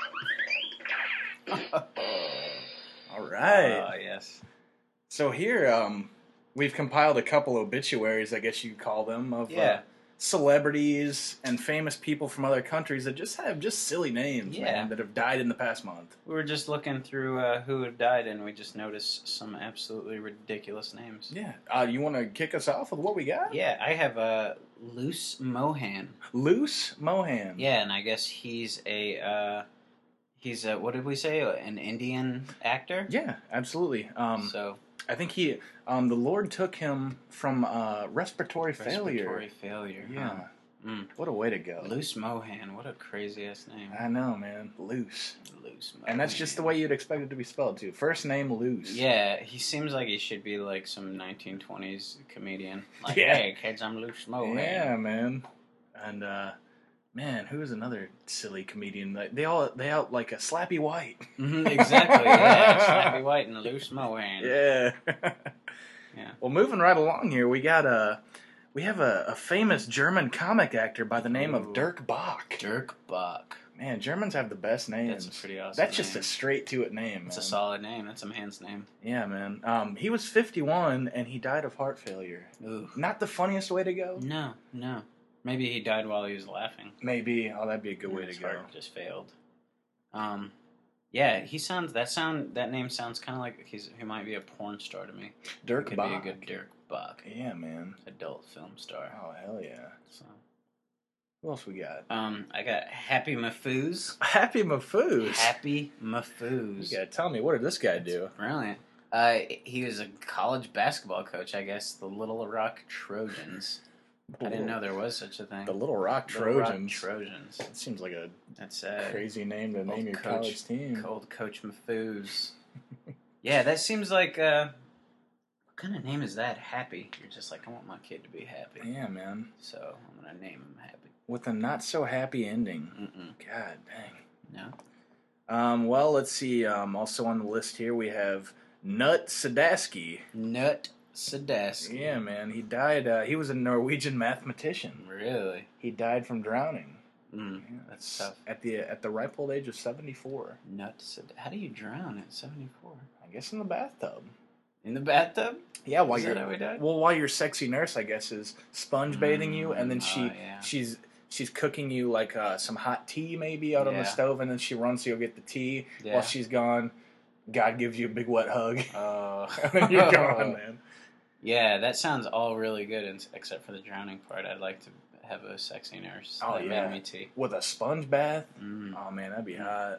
All right. Oh, yes. So here, um, we've compiled a couple obituaries, I guess you could call them, of Yeah. uh, celebrities and famous people from other countries that just have just silly names, Yeah. man, that have died in the past month. We were just looking through uh, who had died, and we just noticed some absolutely ridiculous names. Yeah. Uh, you want to kick us off with what we got? Yeah, I have uh, Luce Mohan. Luce Mohan. Yeah, and I guess he's a, uh, he's a, what did we say, an Indian actor? Yeah, absolutely. Um, So, I think he, um, the Lord took him from uh, respiratory, failure. respiratory failure. Yeah. huh? Mm. What a way to go. Luce Mohan, what a crazy ass name. I know, man. Luce. Luce Mohan. And that's just the way you'd expect it to be spelled, too. First name, Luce. Yeah, he seems like he should be like some nineteen twenties comedian. Like, Yeah. hey, kids, I'm Luce Mohan. Yeah, man. And uh man, who is another silly comedian? Like, They all they all like a Slappy White. Mhm, exactly, yeah. Slappy White and Luce Mohan. Yeah. Yeah. Well, moving right along here, we got a we have a, a famous German comic actor by the name Ooh. of Dirk Bach. Dirk Bach. Man, Germans have the best names. That's a pretty awesome That's just name. a straight to it name. It's a man. solid name. That's a man's name. Yeah, man. Um, he was fifty-one and he died of heart failure. Ooh. Not the funniest way to go. No, no. Maybe he died while he was laughing. Maybe. Oh, that'd be a good way to His go. heart just failed. Um, yeah, he sounds. That sound. That name sounds kind of like he's. He might be a porn star to me. Dirk Could Bach. be a good Dirk Bach, Yeah, man. adult film star. Oh, hell yeah. So, Who else we got? um, I got Happy Mafoos. Happy Mafoos. Happy Mafoos. You gotta tell me, what did this guy do? Brilliant. Uh, he was a college basketball coach, I guess. The Little Rock Trojans. I didn't know there was such a thing. The Little Rock Little Rock Trojans. Trojans. That seems like a That's uh, crazy name to old name your coach- college team. Old Coach Mafoos. Yeah, that seems like uh, what kind of name is that? Happy. You're just like, I want my kid to be happy, Yeah, man. so I'm gonna name him Happy. With a not so happy ending. Mm-mm. God dang. No. Um, well, let's see. Um, also on the list here we have Nut Sadasky. Nut Sadasky. Yeah, man. He died. Uh, he was a Norwegian mathematician. Really? He died from drowning. Mm, Yeah, that's tough. At the at the ripe old age of seventy-four. Nut Sad. How do you drown at seventy-four? I guess in the bathtub. In the bathtub? Yeah, while Is you're that how he died? well, while your sexy nurse, I guess, is sponge bathing you, and then Mm, she oh, yeah. she's she's cooking you like uh, some hot tea maybe out on Yeah. the stove, and then she runs to go get the tea Yeah. while she's gone. God gives you a big wet hug, Oh. and then you're gone, man. Yeah, that sounds all really good, and- except for the drowning part. I'd like to have a sexy nurse Oh, that yeah. made me tea. With a sponge bath. Mm. Oh man, that'd be Mm. hot.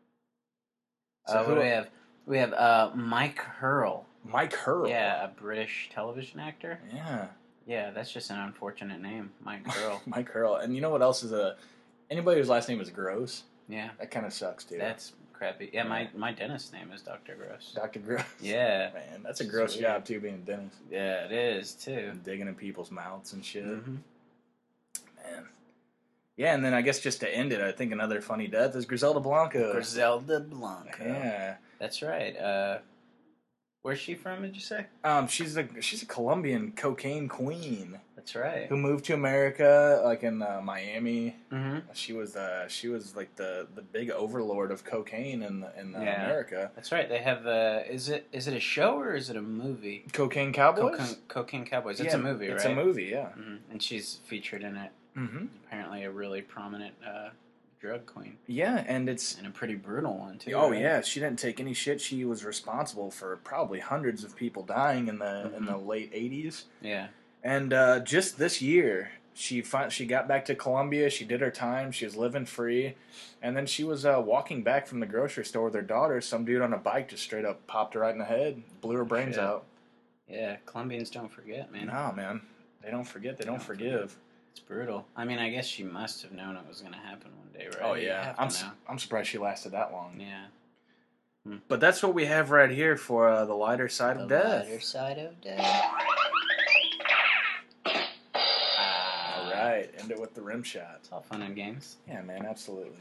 Uh, what who- do we have? We have uh, Mike Hurl. Mike Hurl. Yeah, a British television actor. Yeah. Yeah, that's just an unfortunate name, Mike Hurl. Mike Hurl. And you know what else is a anybody whose last name is Gross? Yeah, That kind of sucks, dude. that's crappy. Yeah, my my dentist's name is Doctor Gross. Doctor Gross. Yeah, Man, that's a gross Sweet. job too, being a dentist. yeah, it is too. And digging in people's mouths and shit. Mhm. Man. Yeah, and then I guess just to end it, I think another funny death is Griselda Blanco. Griselda Blanco. Yeah. That's right. Uh, where's she from? Did you say? Um, she's a she's a Colombian cocaine queen That's right. who moved to America, like in uh, Miami. Mm-hmm. She was uh she was like the, the big overlord of cocaine in in uh, Yeah. America. That's right. They have. Uh, is it is it a show or is it a movie? Cocaine Cowboys. Cocaine, Cocaine Cowboys. It's Yeah, a movie, It's right? a movie, yeah. hmm And she's featured in it. Mm-hmm. Apparently, a really prominent uh, drug queen Yeah, and it's and a pretty brutal one too. oh right? yeah, she didn't take any shit. She was responsible for probably hundreds of people dying in the in the late eighties. yeah. And uh, just this year, she fin- she got back to Colombia. She did her time. She was living free, and then she was uh, walking back from the grocery store with her daughter. Some dude on a bike just straight up popped her right in the head, blew her brains Shit. out. Yeah, Colombians don't forget, man. No, man, they don't forget. They don't, don't forgive. It's brutal. I mean, I guess she must have known it was going to happen one day, right? Oh You yeah, have I'm to su- know. I'm surprised she lasted that long. Yeah. But that's what we have right here for uh, the lighter side The of death. lighter side of death. right. End it with the rim shot. It's all fun and games. Yeah, man, absolutely.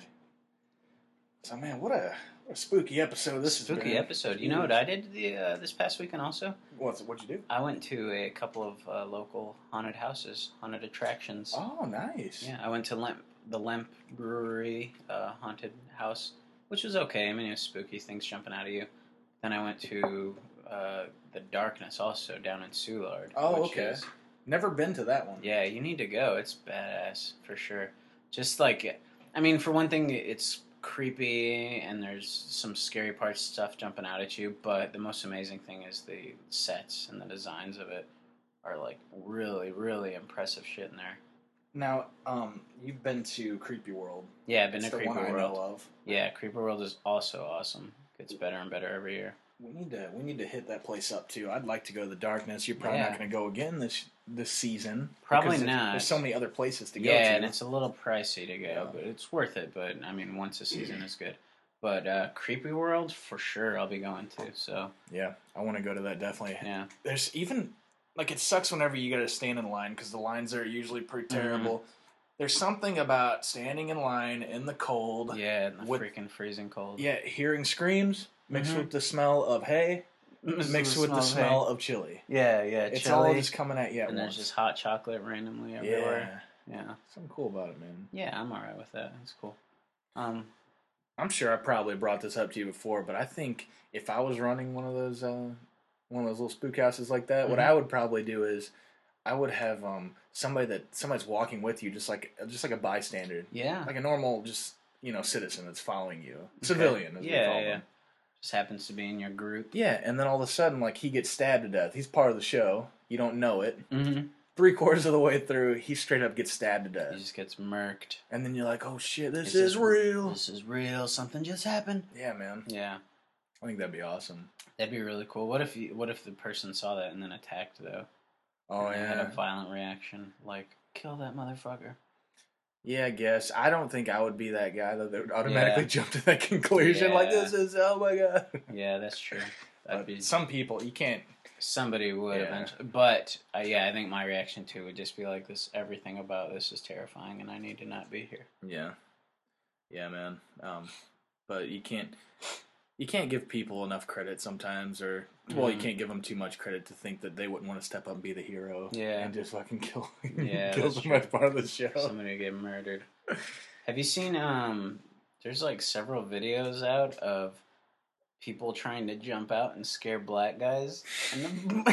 So, man, what a, what a spooky episode this has been. Spooky episode. You know what I did the uh, this past weekend also? What's what'd you do? I went to a couple of uh, local haunted houses, haunted attractions. Oh, nice. Yeah, I went to Lemp, the Lemp Brewery uh, haunted house, which was okay. I mean, it was spooky, things jumping out of you. Then I went to uh, the Darkness also down in Soulard. Oh, which okay. Is, Never been to that one. yeah, you need to go. It's badass for sure. Just like, I mean, for one thing, it's creepy and there's some scary parts stuff jumping out at you, but the most amazing thing is the sets and the designs of it are like really, really impressive shit in there. Now, um, you've been to Creepy World. Yeah, I've been It's to the Creepy one I World. know of. Yeah, Creepy World is also awesome. Gets better and better every year. We need to we need to hit that place up too. I'd like to go to the Darkness. You're probably Yeah. not going to go again this this season. Probably because there's- not. There's so many other places to go Yeah, to. and it's a little pricey to go, Yeah. but it's worth it. But I mean, once a season is good. But uh, Creepy World, for sure, I'll be going to. So Yeah, I want to go to that definitely. yeah, There's even like it sucks whenever you got to stand in line because the lines are usually pretty terrible. There's something about standing in line in the cold. yeah, in the With- freaking freezing cold. Yeah, hearing screams mixed Mhm. with the smell of hay, mixed with the smell of chili. Yeah, yeah, It's chili, all just coming at you at and once. there's just hot chocolate randomly everywhere. yeah, Yeah, something cool about it, man. yeah, I'm alright with that. That's cool. Um, I'm sure I probably brought this up to you before, but I think if I was running one of those uh, one of those little spook houses like that, what Mhm. I would probably do is I would have um, somebody that somebody's walking with you, just like just like a bystander, yeah, like a normal just you know citizen that's following you, Okay. civilian as we yeah, call yeah. them. Just happens to be in your group. Yeah, and then all of a sudden, like he gets stabbed to death. He's part of the show. You don't know it. Mm-hmm. Three quarters of the way through, he straight up gets stabbed to death. He just gets murked. And then you're like, oh shit, this, This is, is- real. This is real. Something just happened. Yeah, man. Yeah, I think that'd be awesome. that'd be really cool. What if you, what if the person saw that and then attacked though? Oh, and they had yeah. a violent reaction, like kill that motherfucker. Yeah, I guess. I don't think I would be that guy that would automatically Yeah. jump to that conclusion. Like, Yeah. this is, oh my god. Yeah, that's true. That'd But be some people, you can't. somebody would Yeah. eventually. But uh, yeah, I think my reaction to it would just be like this. Everything about this is terrifying, and I need to not be here. Yeah. Yeah, man. Um, but you can't. You can't give people enough credit sometimes, or well, you Mhm. can't give them too much credit to think that they wouldn't want to step up and be the hero. Yeah. and just fucking kill, Yeah, kill that's them as true. part of the show. Somebody would get murdered. Have you seen? Um, there's like several videos out of people trying to jump out and scare black guys, and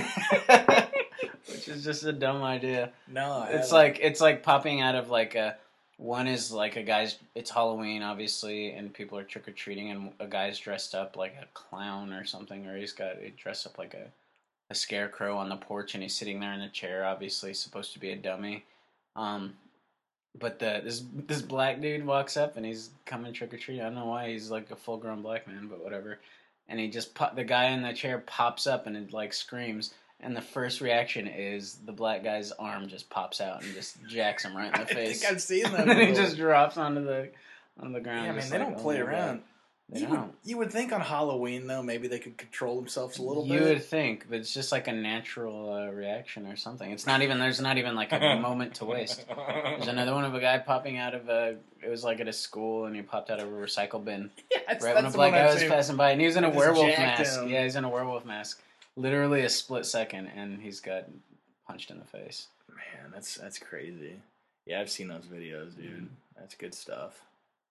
the, which is just a dumb idea. No, I It's haven't. like it's like popping out of like a one is like a guy's it's Halloween obviously and people are trick or treating and a guy's dressed up like a clown or something or he's got he dressed up like a a scarecrow on the porch and he's sitting there in a chair obviously supposed to be a dummy. Um, but the this this black dude walks up and he's coming trick or treating. I don't know why he's like a full grown black man, but whatever. And he just pop, the guy in the chair pops up and it like screams. And the first reaction is the black guy's arm just pops out and just jacks him right in the I face. think I've seen that. And then he before. just drops onto the on the ground. Yeah, man, just they like, don't oh play my God. around. They You don't. would, you would think on Halloween though, maybe they could control themselves a little You bit. would think, but it's just like a natural uh, reaction or something. It's not even. There's not even like a moment to waste. There's another one of a guy popping out of a. It was like at a school, and he popped out of a recycle bin Yeah, that's, right when a that's the black one guy I've was seen. passing by, and he was in a Just werewolf jacked mask. him. Yeah, he's in a werewolf mask. Literally a split second, and he's got punched in the face. Man, that's that's crazy. Yeah, I've seen those videos, dude. Mhm. That's good stuff.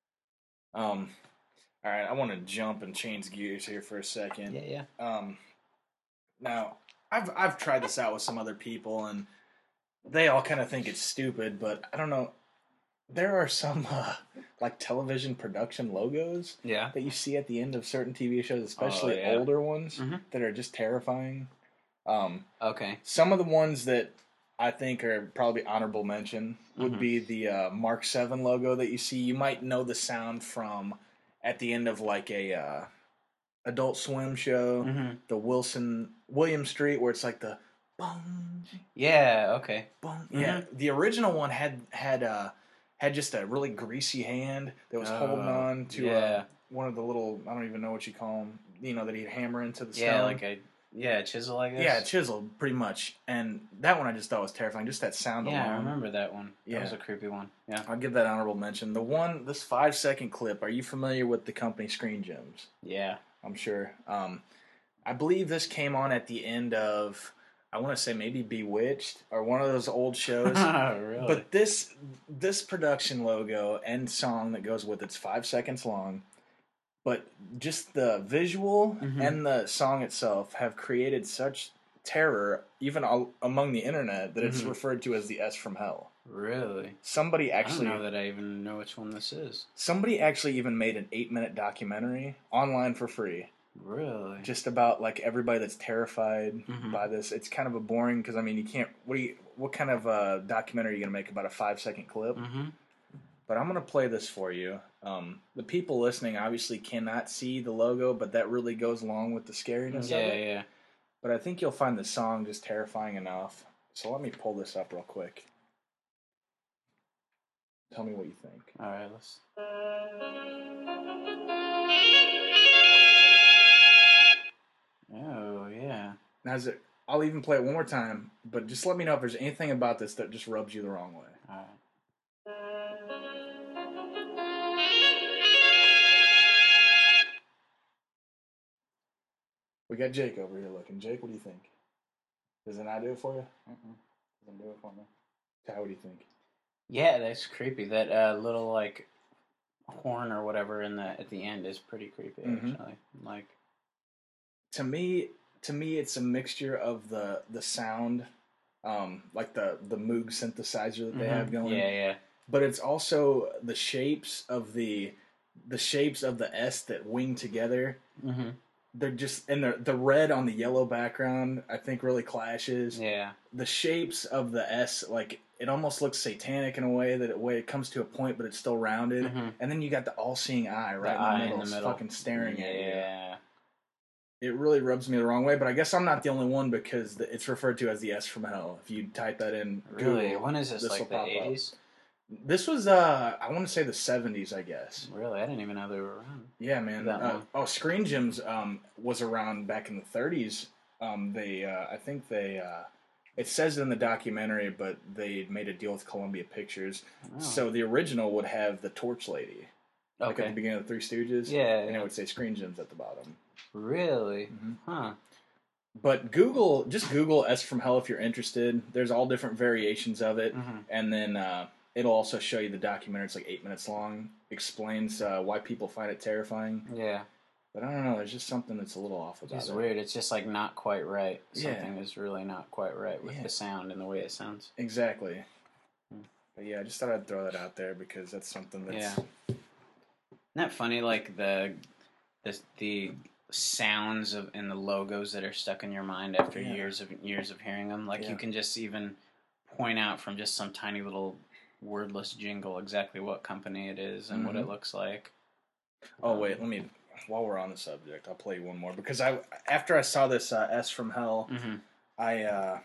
Um, all right, I want to jump and change gears here for a second. Yeah, yeah. Um, now I've I've tried this out with some other people, and they all kind of think it's stupid, but I don't know. There are some uh, like television production logos Yeah. that you see at the end of certain T V shows, especially yeah. older ones Mhm. that are just terrifying. Um, Okay. some of the ones that I think are probably honorable mention would Mhm. be the uh, Mark seven logo that you see. You might know the sound from at the end of like a uh, Adult Swim show, hmm the Wilson William Street, where it's like the boom, Yeah. Okay. boom. Yeah, the original one had had uh, had just a really greasy hand that was holding Oh, on to yeah. uh, one of the little I don't even know what you call them. You know that he'd hammer into the stone. Yeah, like a Yeah, chisel, I guess. Yeah, chiseled, pretty much. And that one I just thought was terrifying. Just that sound Yeah, alone. I remember that one. Yeah. That was a creepy one. Yeah. I'll give that honorable mention. The one, this five second clip, are you familiar with the company Screen Gems? Yeah. I'm sure. Um, I believe this came on at the end of, I want to say maybe Bewitched or one of those old shows. Really? But this this production logo and song that goes with it's five seconds long. But just the visual Mhm. and the song itself have created such terror, even all, among the internet, that it's Mhm. referred to as the S from Hell. Really? Somebody actually, I don't know that I even know which one this is. somebody actually even made an eight-minute documentary online for free, Really? just about like everybody that's terrified Mhm. by this. It's kind of a boring because I mean you can't. What do you? What kind of uh, documentary are you gonna make about a five-second clip? Mm-hmm. But I'm going to play this for you. Um, the people listening obviously cannot see the logo, but that really goes along with the scariness Yeah, of it. yeah. But I think you'll find the song just terrifying enough. So let me pull this up real quick. Tell me what you think. All right, let's. Oh, yeah. Now, is it, I'll even play it one more time, but just let me know if there's anything about this that just rubs you the wrong way. All right. We got Jake over here looking. Jake, what do you think? Does it not do it for you? Mm-mm. Doesn't do it for me. Ty, what do you think? Yeah, that's creepy. That uh, little like horn or whatever in the at the end is pretty creepy. Mhm. Actually, like To me, to me, it's a mixture of the the sound, um, like the the Moog synthesizer that they have Mhm. going. Yeah, yeah. But it's also the shapes of the the shapes of the S that wing together. Mm-hmm. They're just and the the red on the yellow background I think really clashes. Yeah. The shapes of the S, like it almost looks satanic in a way that it way it comes to a point, but it's still rounded. Mhm. And then you got the all-seeing eye right The in, the eye middle, in the it's middle, fucking staring at you. Yeah. It really rubs me the wrong way, but I guess I'm not the only one because the, it's referred to as the S from Hell. If you type that in Really? Google, When is this? this Like will the pop up. eighties? This was, uh, I want to say the seventies, I guess. Really? I didn't even know they were around. Yeah, man. That Uh, long. oh, Screen Gems um, was around back in the thirties. Um, they, uh, I think they, uh, it says it in the documentary, but they made a deal with Columbia Pictures. Oh. So the original would have the Torch Lady, like at Okay. the beginning of the Three Stooges. Yeah, And yeah. it would say Screen Gems at the bottom. Really? Mhm. Huh. But Google, just Google S from Hell if you're interested. There's all different variations of it. Mhm. And then uh, it'll also show you the documentary. It's like eight minutes long. Explains uh, why people find it terrifying. Yeah. But I don't know. There's just something that's a little off about It's it. weird. It's just like not quite right. Yeah. Something is really not quite right with Yeah. the sound and the way it sounds. Exactly. Hmm. But yeah, I just thought I'd throw that out there because that's something that's... Yeah. Isn't that funny? Like the the the sounds of and the logos that are stuck in your mind after Yeah. years of years of hearing them. Like Yeah. you can just even point out from just some tiny little wordless jingle exactly what company it is and what Mhm. it looks like. Oh, wait. Let me... While we're on the subject, I'll play you one more. Because I, after I saw this uh, S from Hell, Mm-hmm. I... Uh,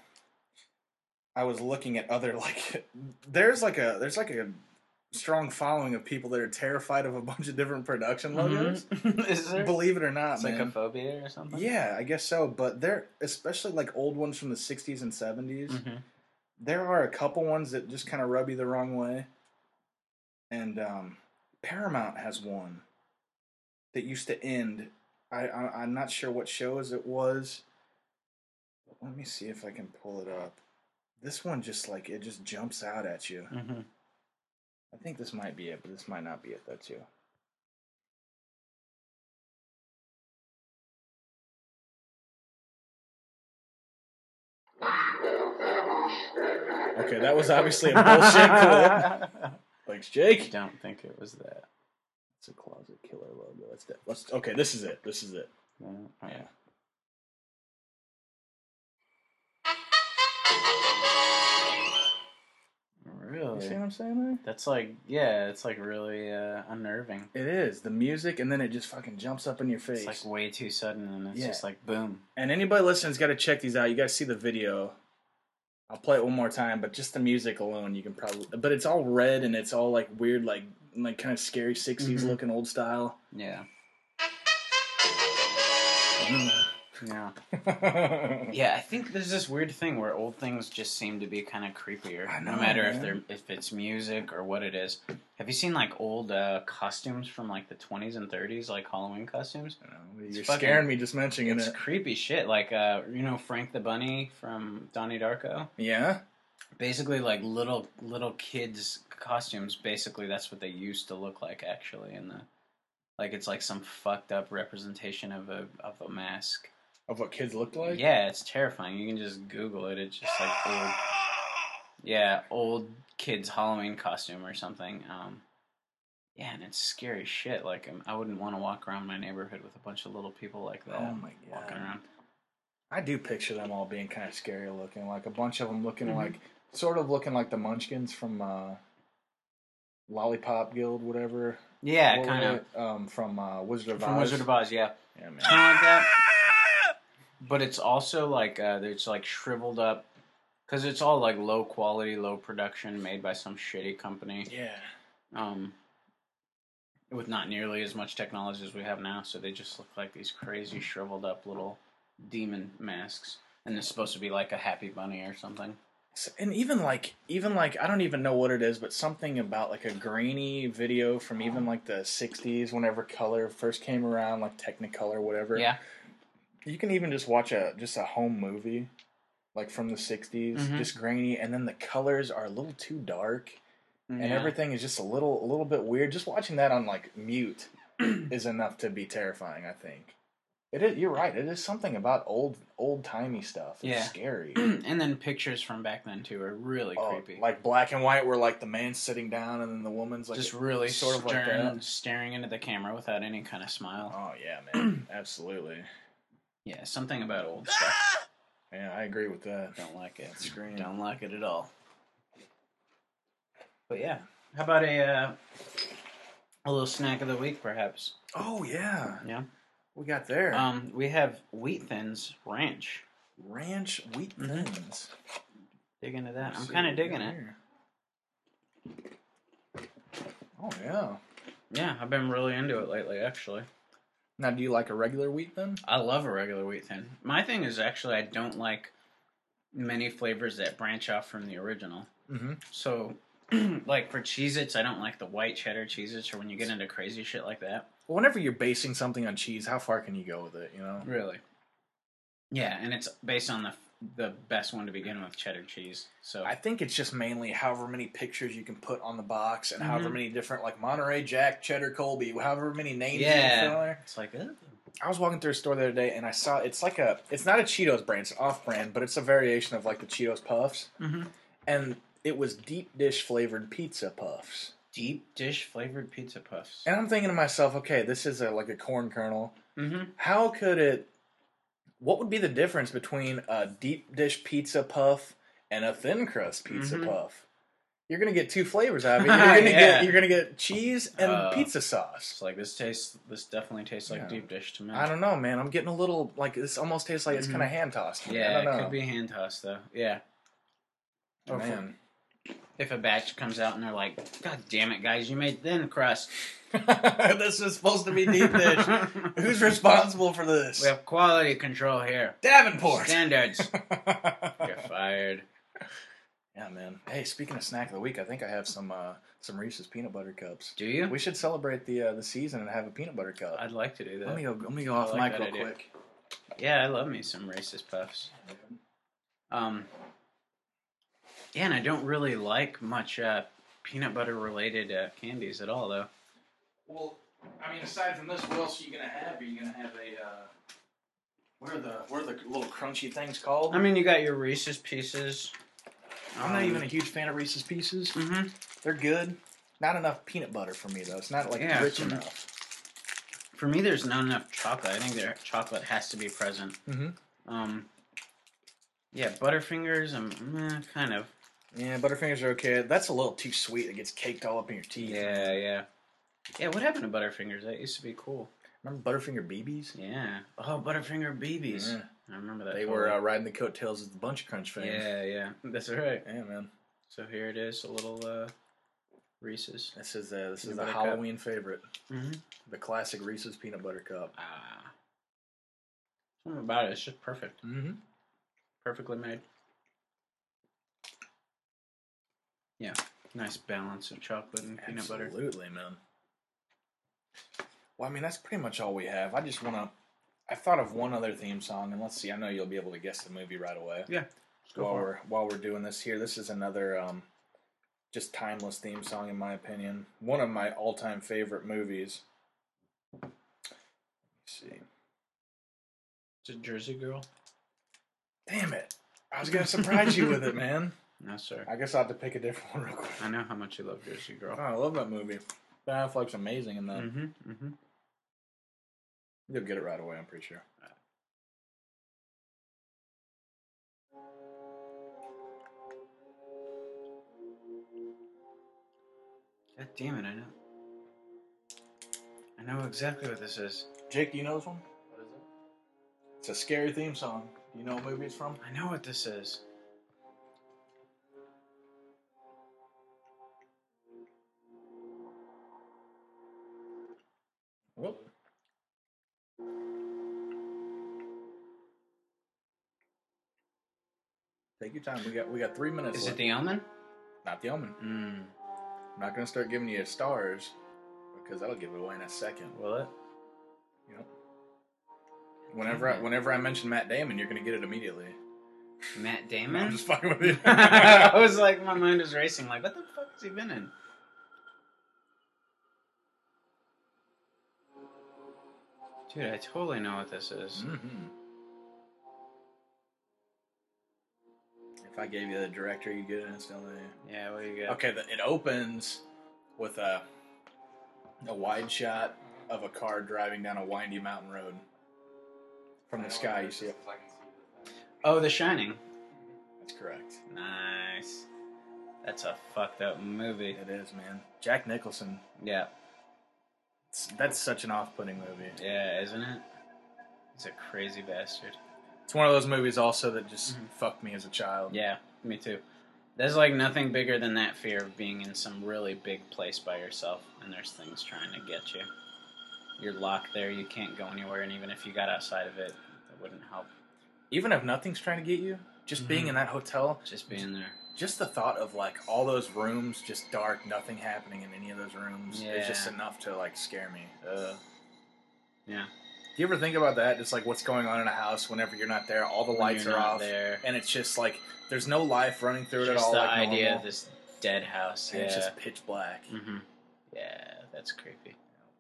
I was looking at other, like... There's like a... There's like a strong following of people that are terrified of a bunch of different production logos. Is there? Believe it or not, It's man. like a phobia or something? Yeah, I guess so. But they're especially like old ones from the sixties and seventies. Mm-hmm. There are a couple ones that just kind of rub you the wrong way. And um, Paramount has one that used to end. I, I I'm not sure what shows it was. But let me see if I can pull it up. This one just like it just jumps out at you. Mm-hmm. I think this might be it, but this might not be it though too. Okay, that was obviously a bullshit clip. Thanks, Jake. Don't think it was that. It's a Closet Killer logo. Let's let's okay. This is it. This is it. No? All right. Yeah. Really? You see what I'm saying there? That's like, yeah, it's like really uh, unnerving. It is the music, and then it just fucking jumps up in your face. It's like way too sudden, and it's Yeah. just like boom. And anybody listening's got to check these out. You got to see the video. I'll play it one more time, but just the music alone, you can probably. But it's all red, and it's all like weird, like like kind of scary sixties Mhm. looking old style. Yeah. Yeah. Yeah, I think there's this weird thing where old things just seem to be kind of creepier. I know, no matter if man. they're if it's music or what it is. Have you seen like old uh, costumes from like the twenties and thirties, like Halloween costumes? It's You're fucking- scaring me just mentioning It's it. creepy shit. Like uh, you know Frank the Bunny from Donnie Darko. Yeah? Basically, like little little kids' costumes. Basically, that's what they used to look like. Actually, in the like, it's like some fucked up representation of a of a mask. Of what kids looked like? Yeah, it's terrifying. You can just Google it. It's just like old, yeah, old kids Halloween costume or something. Um, yeah, and it's scary shit. Like, um, I wouldn't want to walk around my neighborhood with a bunch of little people like that. Oh my walking God. around. I do picture them all being kind of scary looking. Like a bunch of them looking Mhm. like, sort of looking like the Munchkins from uh, Lollipop Guild, whatever. Yeah, What kind were of. they? Um, from uh, Wizard of Oz. From Wizard of Oz, yeah. Yeah, man. Kind of like that. But it's also like uh, it's like shriveled up because it's all like low quality, low production, made by some shitty company. Yeah. Um, with not nearly as much technology as we have now, so they just look like these crazy shriveled up little demon masks, and it's supposed to be like a happy bunny or something. And even like, even like, I don't even know what it is, but something about like a grainy video from even like the sixties, whenever color first came around, like Technicolor, whatever. Yeah. You can even just watch a just a home movie, like from the sixties, Mhm. just grainy, and then the colors are a little too dark, and Yeah. everything is just a little a little bit weird. Just watching that on like mute is enough to be terrifying. I think it is. You're right. It is something about old old timey stuff. It's Yeah. scary. And then pictures from back then too are really Oh, creepy. like black and white, where like the man's sitting down and then the woman's like just really sort of like stern, that. staring into the camera without any kind of smile. Oh yeah, man, absolutely. Yeah, something about old stuff. Yeah, I agree with that. Don't like it. Scream. Don't like it at all. But yeah, how about a uh, a little snack of the week, perhaps? Oh yeah, Yeah. we got there. Um, we have Wheat Thins Ranch. Ranch wheat Mhm. thins. Dig into that. I'm Let's see kind what of we digging got it. here. Oh yeah. Yeah, I've been really into it lately, actually. Now, do you like a regular wheat thin? I love a regular Wheat Thin. My thing is actually I don't like many flavors that branch off from the original. Mm-hmm. So, like for Cheez-Its, I don't like the white cheddar Cheez-Its, or when you get into crazy shit like that. Well, whenever you're basing something on cheese, how far can you go with it? You know. Really? Yeah, and it's based on the the best one to begin with, cheddar cheese. So I think it's just mainly however many pictures you can put on the box and however Mhm. many different, like Monterey Jack, Cheddar Colby, however many names you Yeah. can fill in there. it's like, uh, I was walking through a store the other day and I saw it's like a, it's not a Cheetos brand, it's off brand, but it's a variation of like the Cheetos Puffs. Mhm. And it was deep dish flavored pizza puffs. deep dish flavored pizza puffs. And I'm thinking to myself, okay, this is a, like a corn kernel. Mm-hmm. How could it, what would be the difference between a deep dish pizza puff and a thin crust pizza Mhm. puff? You're gonna get two flavors out of it. You're gonna Yeah. get you're gonna get cheese and Uh, pizza sauce. It's like this tastes. This definitely tastes like Yeah. deep dish to me. I don't know, man. I'm getting a little like this. Almost tastes like it's Mhm. kind of hand tossed. I Yeah, don't it know. could be hand tossed though. Yeah. Oh, Or if- man. If a batch comes out and they're like, "God damn it, guys, you made thin crust." This is supposed to be deep dish. Who's responsible for this? We have quality control here. Davenport. Standards. You're fired. Yeah, man. Hey, speaking of snack of the week, I think I have some uh, some Reese's peanut butter cups. Do you? We should celebrate the uh, the season and have a peanut butter cup. I'd like to do that. Let me go. Let me go I off like mic that real idea. quick. Yeah, I love me some Reese's Puffs. Um, yeah, and I don't really like much uh, peanut butter related uh, candies at all, though. Well, I mean, aside from this, what else are you gonna have? Are you gonna have a uh, what are the what are the little crunchy things called? I mean, you got your Reese's Pieces. I'm not even a huge fan of Reese's Pieces. Mm-hmm. They're good. Not enough peanut butter for me though. It's not like Yeah, rich for me- enough. For me, there's not enough chocolate. I think their chocolate has to be present. Mm-hmm. Um, yeah, Butterfingers, um, meh, kind of. Yeah, Butterfingers are okay. That's a little too sweet. It gets caked all up in your teeth. Yeah, yeah. Yeah, what happened to Butterfingers? That used to be cool. Remember Butterfinger B Bs? Yeah. Oh, Butterfinger B Bs. Yeah. I remember that. They totally. were uh, riding the coattails of the Bunch Crunch fame. Yeah, yeah. That's right. Yeah, man. So here it is, a little uh, Reese's. This is uh, this is Peanut the butter cup. Halloween favorite. Mm-hmm. The classic Reese's peanut butter cup. Ah. Something about it. It's just perfect. Mm-hmm. Perfectly made. Yeah. Nice balance of chocolate and peanut butter. Absolutely, man. Well, I mean, that's pretty much all we have. I just want to... I thought of one other theme song, and let's see. I know you'll be able to guess the movie right away. Yeah. Go while for we're while we're doing this here, this is another um, just timeless theme song, in my opinion. One of my all-time favorite movies. Let's see. Is it Jersey Girl? Damn it! I was gonna surprise you with it, man. No, sir. I guess I'll have to pick a different one real quick. I know how much you love Jersey Girl. Oh, I love that movie. Ben Affleck's amazing in that. Mm-hmm. Mm-hmm. You'll get it right away, I'm pretty sure. God damn it! I know. I know exactly what this is. Jake, do you know this one? What is it? It's a scary theme song. Do you know what movie it's from? I know what this is. Whoop. Take your time. We got we got three minutes Is left. it The Omen? Not The Omen. Mm. I'm not gonna start giving you stars because that'll give it away in a second. Will it? Yep. Whenever I, whenever I mention Matt Damon, you're gonna get it immediately. Matt I'm Damon? just fucking with you. I was like, my mind was racing. Like, what the fuck has he been in? Dude, I totally know what this is. Mm-hmm. If I gave you the director, you'd get it instantly. Yeah, what do you got? Okay, the, it opens with a a wide shot of a car driving down a windy mountain road. From the sky, you see it. If I can see the thing. Oh, The Shining. That's correct. Nice. That's a fucked up movie. It is, man. Jack Nicholson. Yeah. It's, that's such an off-putting movie. Yeah, isn't it? He's a crazy bastard. It's one of those movies also that just Mhm. fucked me as a child. Yeah, me too. There's like nothing bigger than that fear of being in some really big place by yourself and there's things trying to get you. You're locked there, you can't go anywhere, and even if you got outside of it, it wouldn't help. Even if nothing's trying to get you, just being Mhm. in that hotel, Just being there. just the thought of like all those rooms, just dark, nothing happening in any of those rooms, is just Yeah. enough to like scare me. Uh, yeah. Do you ever think about that? Just like what's going on in a house whenever you're not there, all the When lights you're are not off, there. and it's just like there's no life running through it at Just all. the like idea normal. of this dead house. And Yeah. it's just pitch black. hmm Yeah, that's creepy.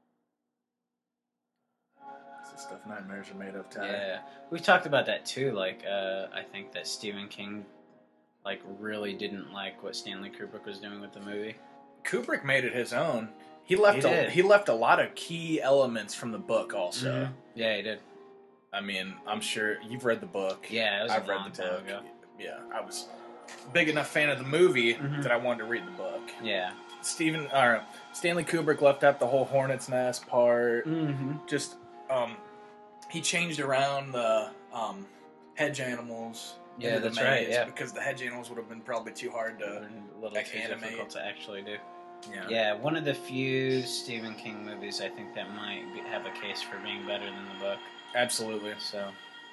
It's the stuff nightmares are made of. Ty. Yeah, we've talked about that too. Like, uh, I think that Stephen King, like, really didn't like what Stanley Kubrick was doing with the movie. Kubrick made it his own. He left He a, did. he left a lot of key elements from the book. Also, Mhm. Yeah, he did. I mean, I'm sure you've read the book. Yeah, it was I've a read long the time book. ago. Yeah, I was a big enough fan of the movie Mhm. that I wanted to read the book. Yeah. Stephen or Stanley Kubrick left out the whole hornet's nest part. Mm-hmm. Just um, he changed around the um, hedge animals. Yeah, into the that's right, maze yeah. because the hedge animals would have been probably too hard to. A little like too animate. difficult to actually do. Yeah. Yeah, one of the few Stephen King movies I think that might be, have a case for being better than the book. Absolutely. So,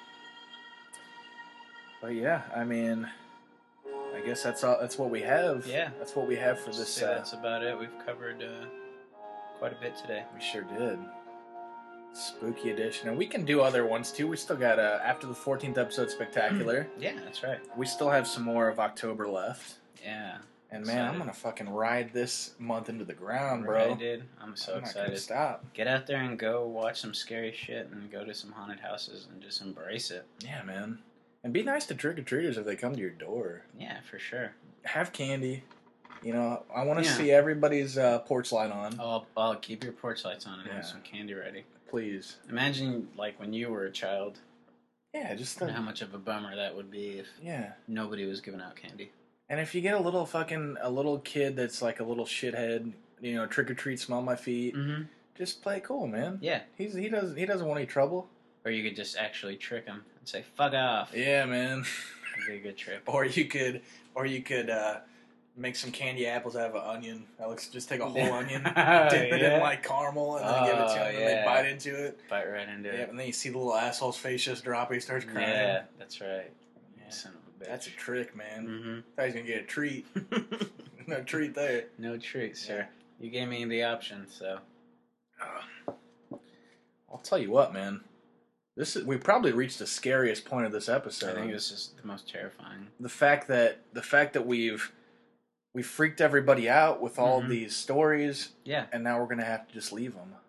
But yeah, I mean, I guess that's all. That's what we have. Yeah. That's what we have for I'd this. say Uh, that's about it. We've covered uh, quite a bit today. we sure did. Spooky edition, and we can do other ones too. We still got uh, after the fourteenth episode spectacular. Yeah, that's right. We still have some more of October left. Yeah. And man, I'm Excited. gonna fucking ride this month into the ground, bro. Right, dude. I'm so I'm not gonna excited. stop. Get out there and go watch some scary shit and go to some haunted houses and just embrace it. Yeah, man. And be nice to trick or treaters if they come to your door. Yeah, for sure. Have candy. You know, I want to Yeah. see everybody's uh, porch light on. I'll, I'll keep your porch lights on and Yeah. have some candy ready. Please. Imagine, like, when you were a child, Yeah, just and the, how much of a bummer that would be if yeah. nobody was giving out candy. And if you get a little fucking a little kid that's like a little shithead, you know, trick or treat, smell my feet. Mm-hmm. Just play it cool, man. Yeah. He's he doesn't he doesn't want any trouble. Or you could just actually trick them and say, fuck off. Yeah, man. That'd be a good trip. Or you could or you could uh, make some candy apples out of an onion. Alex, just take a whole Yeah. onion, Oh, dip it yeah. in like caramel, and then give it to Oh, them, and they yeah. bite into it. Bite right into Yeah, it. and then you see the little asshole's face just drop. He starts crying. Yeah, that's right. Yeah. Son of a bitch. That's a trick, man. Mm-hmm. Thought he was gonna get a treat. No treat there. No treat, sir. You gave me the option, so. Uh, I'll tell you what, man. This is we probably reached the scariest point of this episode. I think this is the most terrifying. the fact that the fact that we've we freaked everybody out with all Mhm. these stories, Yeah. and now we're gonna have to just leave them.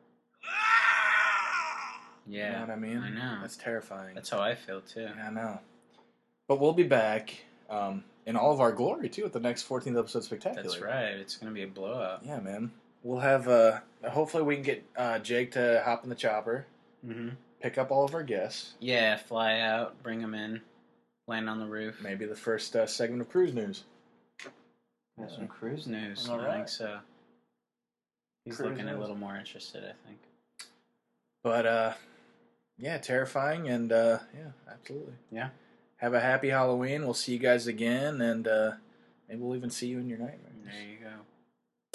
Yeah. You know what I mean? I know. That's terrifying. That's how I feel, too. Yeah, I know. But we'll be back um, in all of our glory too at the next fourteenth episode spectacular. That's right. It's going to be a blowout. Yeah, man. We'll have. Uh, hopefully, we can get uh, Jake to hop in the chopper, Mm-hmm. pick up all of our guests. Yeah, fly out, bring them in, land on the roof. Maybe the first uh, segment of cruise news. Have some cruise news. All I right. think so. He's Cruise looking a news. little more interested, I think. But uh, yeah, terrifying, and uh, yeah, absolutely. Yeah. Have a happy Halloween. We'll see you guys again, and uh, maybe we'll even see you in your nightmares. There you go.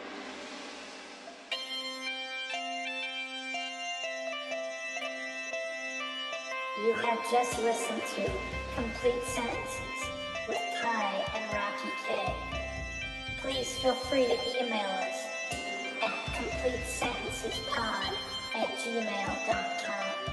You have just listened to Complete Sentences with Ty and Rocky K. Please feel free to email us at completesentencespod at gmail dot com.